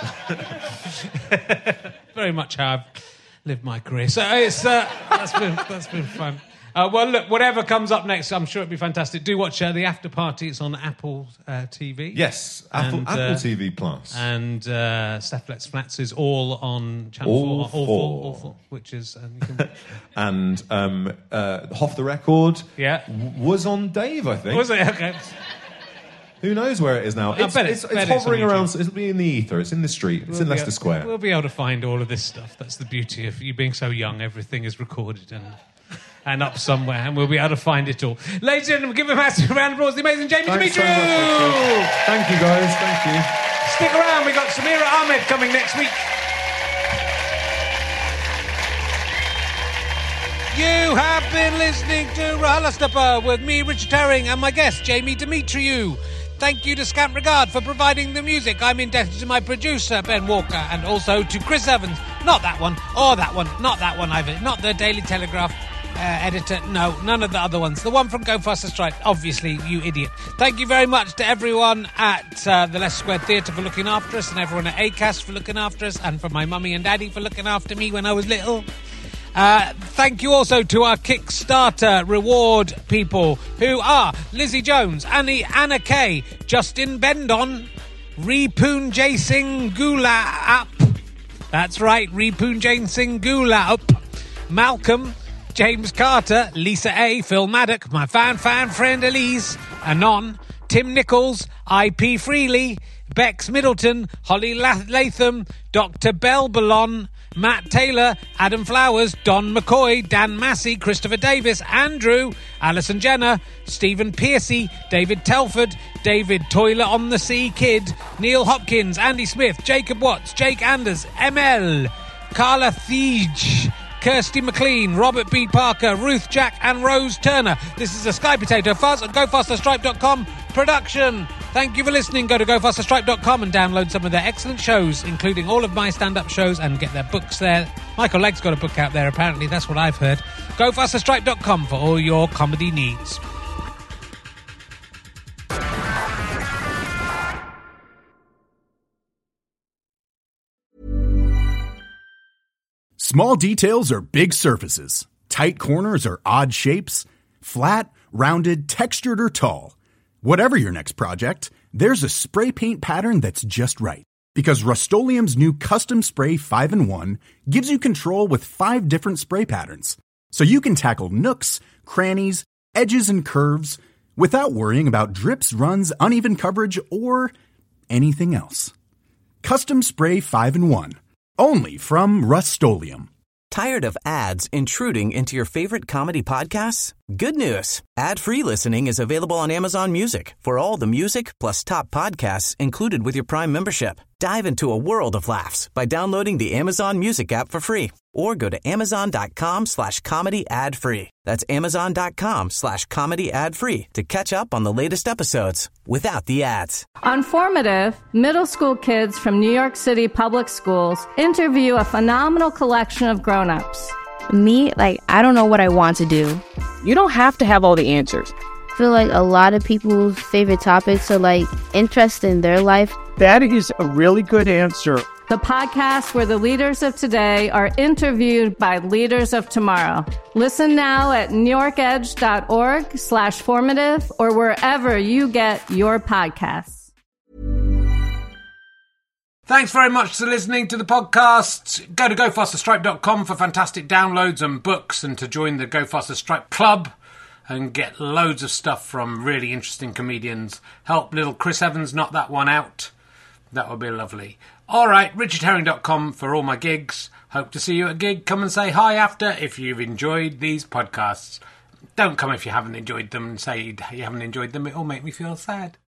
S1: Very much how I've lived my career. So it's uh, that's been that's been fun. Uh, well, look, whatever comes up next, I'm sure it'll be fantastic. Do watch uh, the after party. It's on Apple uh, T V.
S4: Yes, Apple,
S1: and,
S4: Apple
S1: uh,
S4: T V Plus.
S1: And uh, Steph Let's Flats is all on Channel
S4: All
S1: four, all
S4: four.
S1: four, all four, which is um, you can...
S4: and um, uh, Off the Record.
S1: Yeah,
S4: w- was on Dave, I think.
S1: Was it? Okay.
S4: Who knows where it is now?
S1: I
S4: It's,
S1: bet
S4: it's,
S1: it-
S4: it's
S1: bet it's
S4: hovering
S1: on
S4: around.
S1: YouTube.
S4: It'll be in the ether. It's in the street. It's
S1: We'll
S4: in
S1: be
S4: Leicester
S1: able-
S4: Square.
S1: We'll be able to find all of this stuff. That's the beauty of you being so young. Everything is recorded and and up somewhere, and we'll be able to find it all. Ladies and gentlemen, give a massive round of applause to the amazing Jamie
S4: Thanks so
S1: Demetriou!
S4: much, Richard. Thank you, guys. Thank you.
S1: Stick around, we've got Samira Ahmed coming next week. You have been listening to RHLSTP with me, Richard Herring, and my guest, Jamie Demetriou. Thank you to Scant Regard for providing the music. I'm indebted to my producer, Ben Walker, and also to Chris Evans. Not that one, or that one, not that one either. Not the Daily Telegraph uh, editor. No, none of the other ones. The one from Go Faster Stripe, obviously, you idiot. Thank you very much to everyone at uh, the Leicester Square Theatre for looking after us, and everyone at Acast for looking after us, and for my mummy and daddy for looking after me when I was little. Uh, thank you also to our Kickstarter reward people, who are Lizzie Jones, Annie, Anna Kay, Justin Bendon, Repoon J Singh Gula up. That's right, Repoon J Singh Gula up. Malcolm, James Carter, Lisa A, Phil Maddock, my fan fan friend Elise, Anon, Tim Nichols, I P Freely, Bex Middleton, Holly Latham, Doctor Belballon, Matt Taylor, Adam Flowers, Don McCoy, Dan Massey, Christopher Davis, Andrew, Alison Jenner, Stephen Piercy, David Telford, David Toiler on the Sea Kid, Neil Hopkins, Andy Smith, Jacob Watts, Jake Anders, M L, Carla Thiege, Kirsty McLean, Robert B. Parker, Ruth Jack and Rose Turner. This is a Sky Potato Fuzz at go faster stripe dot com production. Thank you for listening. Go to go faster stripe dot com and download some of their excellent shows, including all of my stand-up shows, and get their books there. Michael Legg's got a book out there, apparently. That's what I've heard. go faster stripe dot com for all your comedy needs.
S2: Small details are big surfaces. Tight corners are odd shapes. Flat, rounded, textured, or tall. Whatever your next project, there's a spray paint pattern that's just right. Because Rust-Oleum's new Custom Spray five in one gives you control with five different spray patterns. So you can tackle nooks, crannies, edges, and curves without worrying about drips, runs, uneven coverage, or anything else. Custom Spray five in one. Only from Rust-Oleum.
S3: Tired of ads intruding into your favorite comedy podcasts? Good news. Ad-free listening is available on Amazon Music for all the music plus top podcasts included with your Prime membership. Dive into a world of laughs by downloading the Amazon Music app for free or go to amazon.com slash comedy ad free. That's amazon.com slash comedy ad free to catch up on the latest episodes without the ads.
S9: On Formative, middle school kids from New York City public schools interview a phenomenal collection of grown-ups.
S10: Me, like, I don't know what I want to do.
S11: You don't have to have all the answers.
S10: I feel like a lot of people's favorite topics are like interest in their life.
S11: That is a really good answer.
S9: The podcast where the leaders of today are interviewed by leaders of tomorrow. Listen now at newyorkedge.org slash formative or wherever you get your podcasts.
S1: Thanks very much for listening to the podcast. Go to go faster stripe dot com for fantastic downloads and books, and to join the Go Faster Stripe Club and get loads of stuff from really interesting comedians. Help little Chris Evans knock that one out. That would be lovely. All right, richard herring dot com for all my gigs. Hope to see you at a gig. Come and say hi after if you've enjoyed these podcasts. Don't come if you haven't enjoyed them and say you haven't enjoyed them. It'll make me feel sad.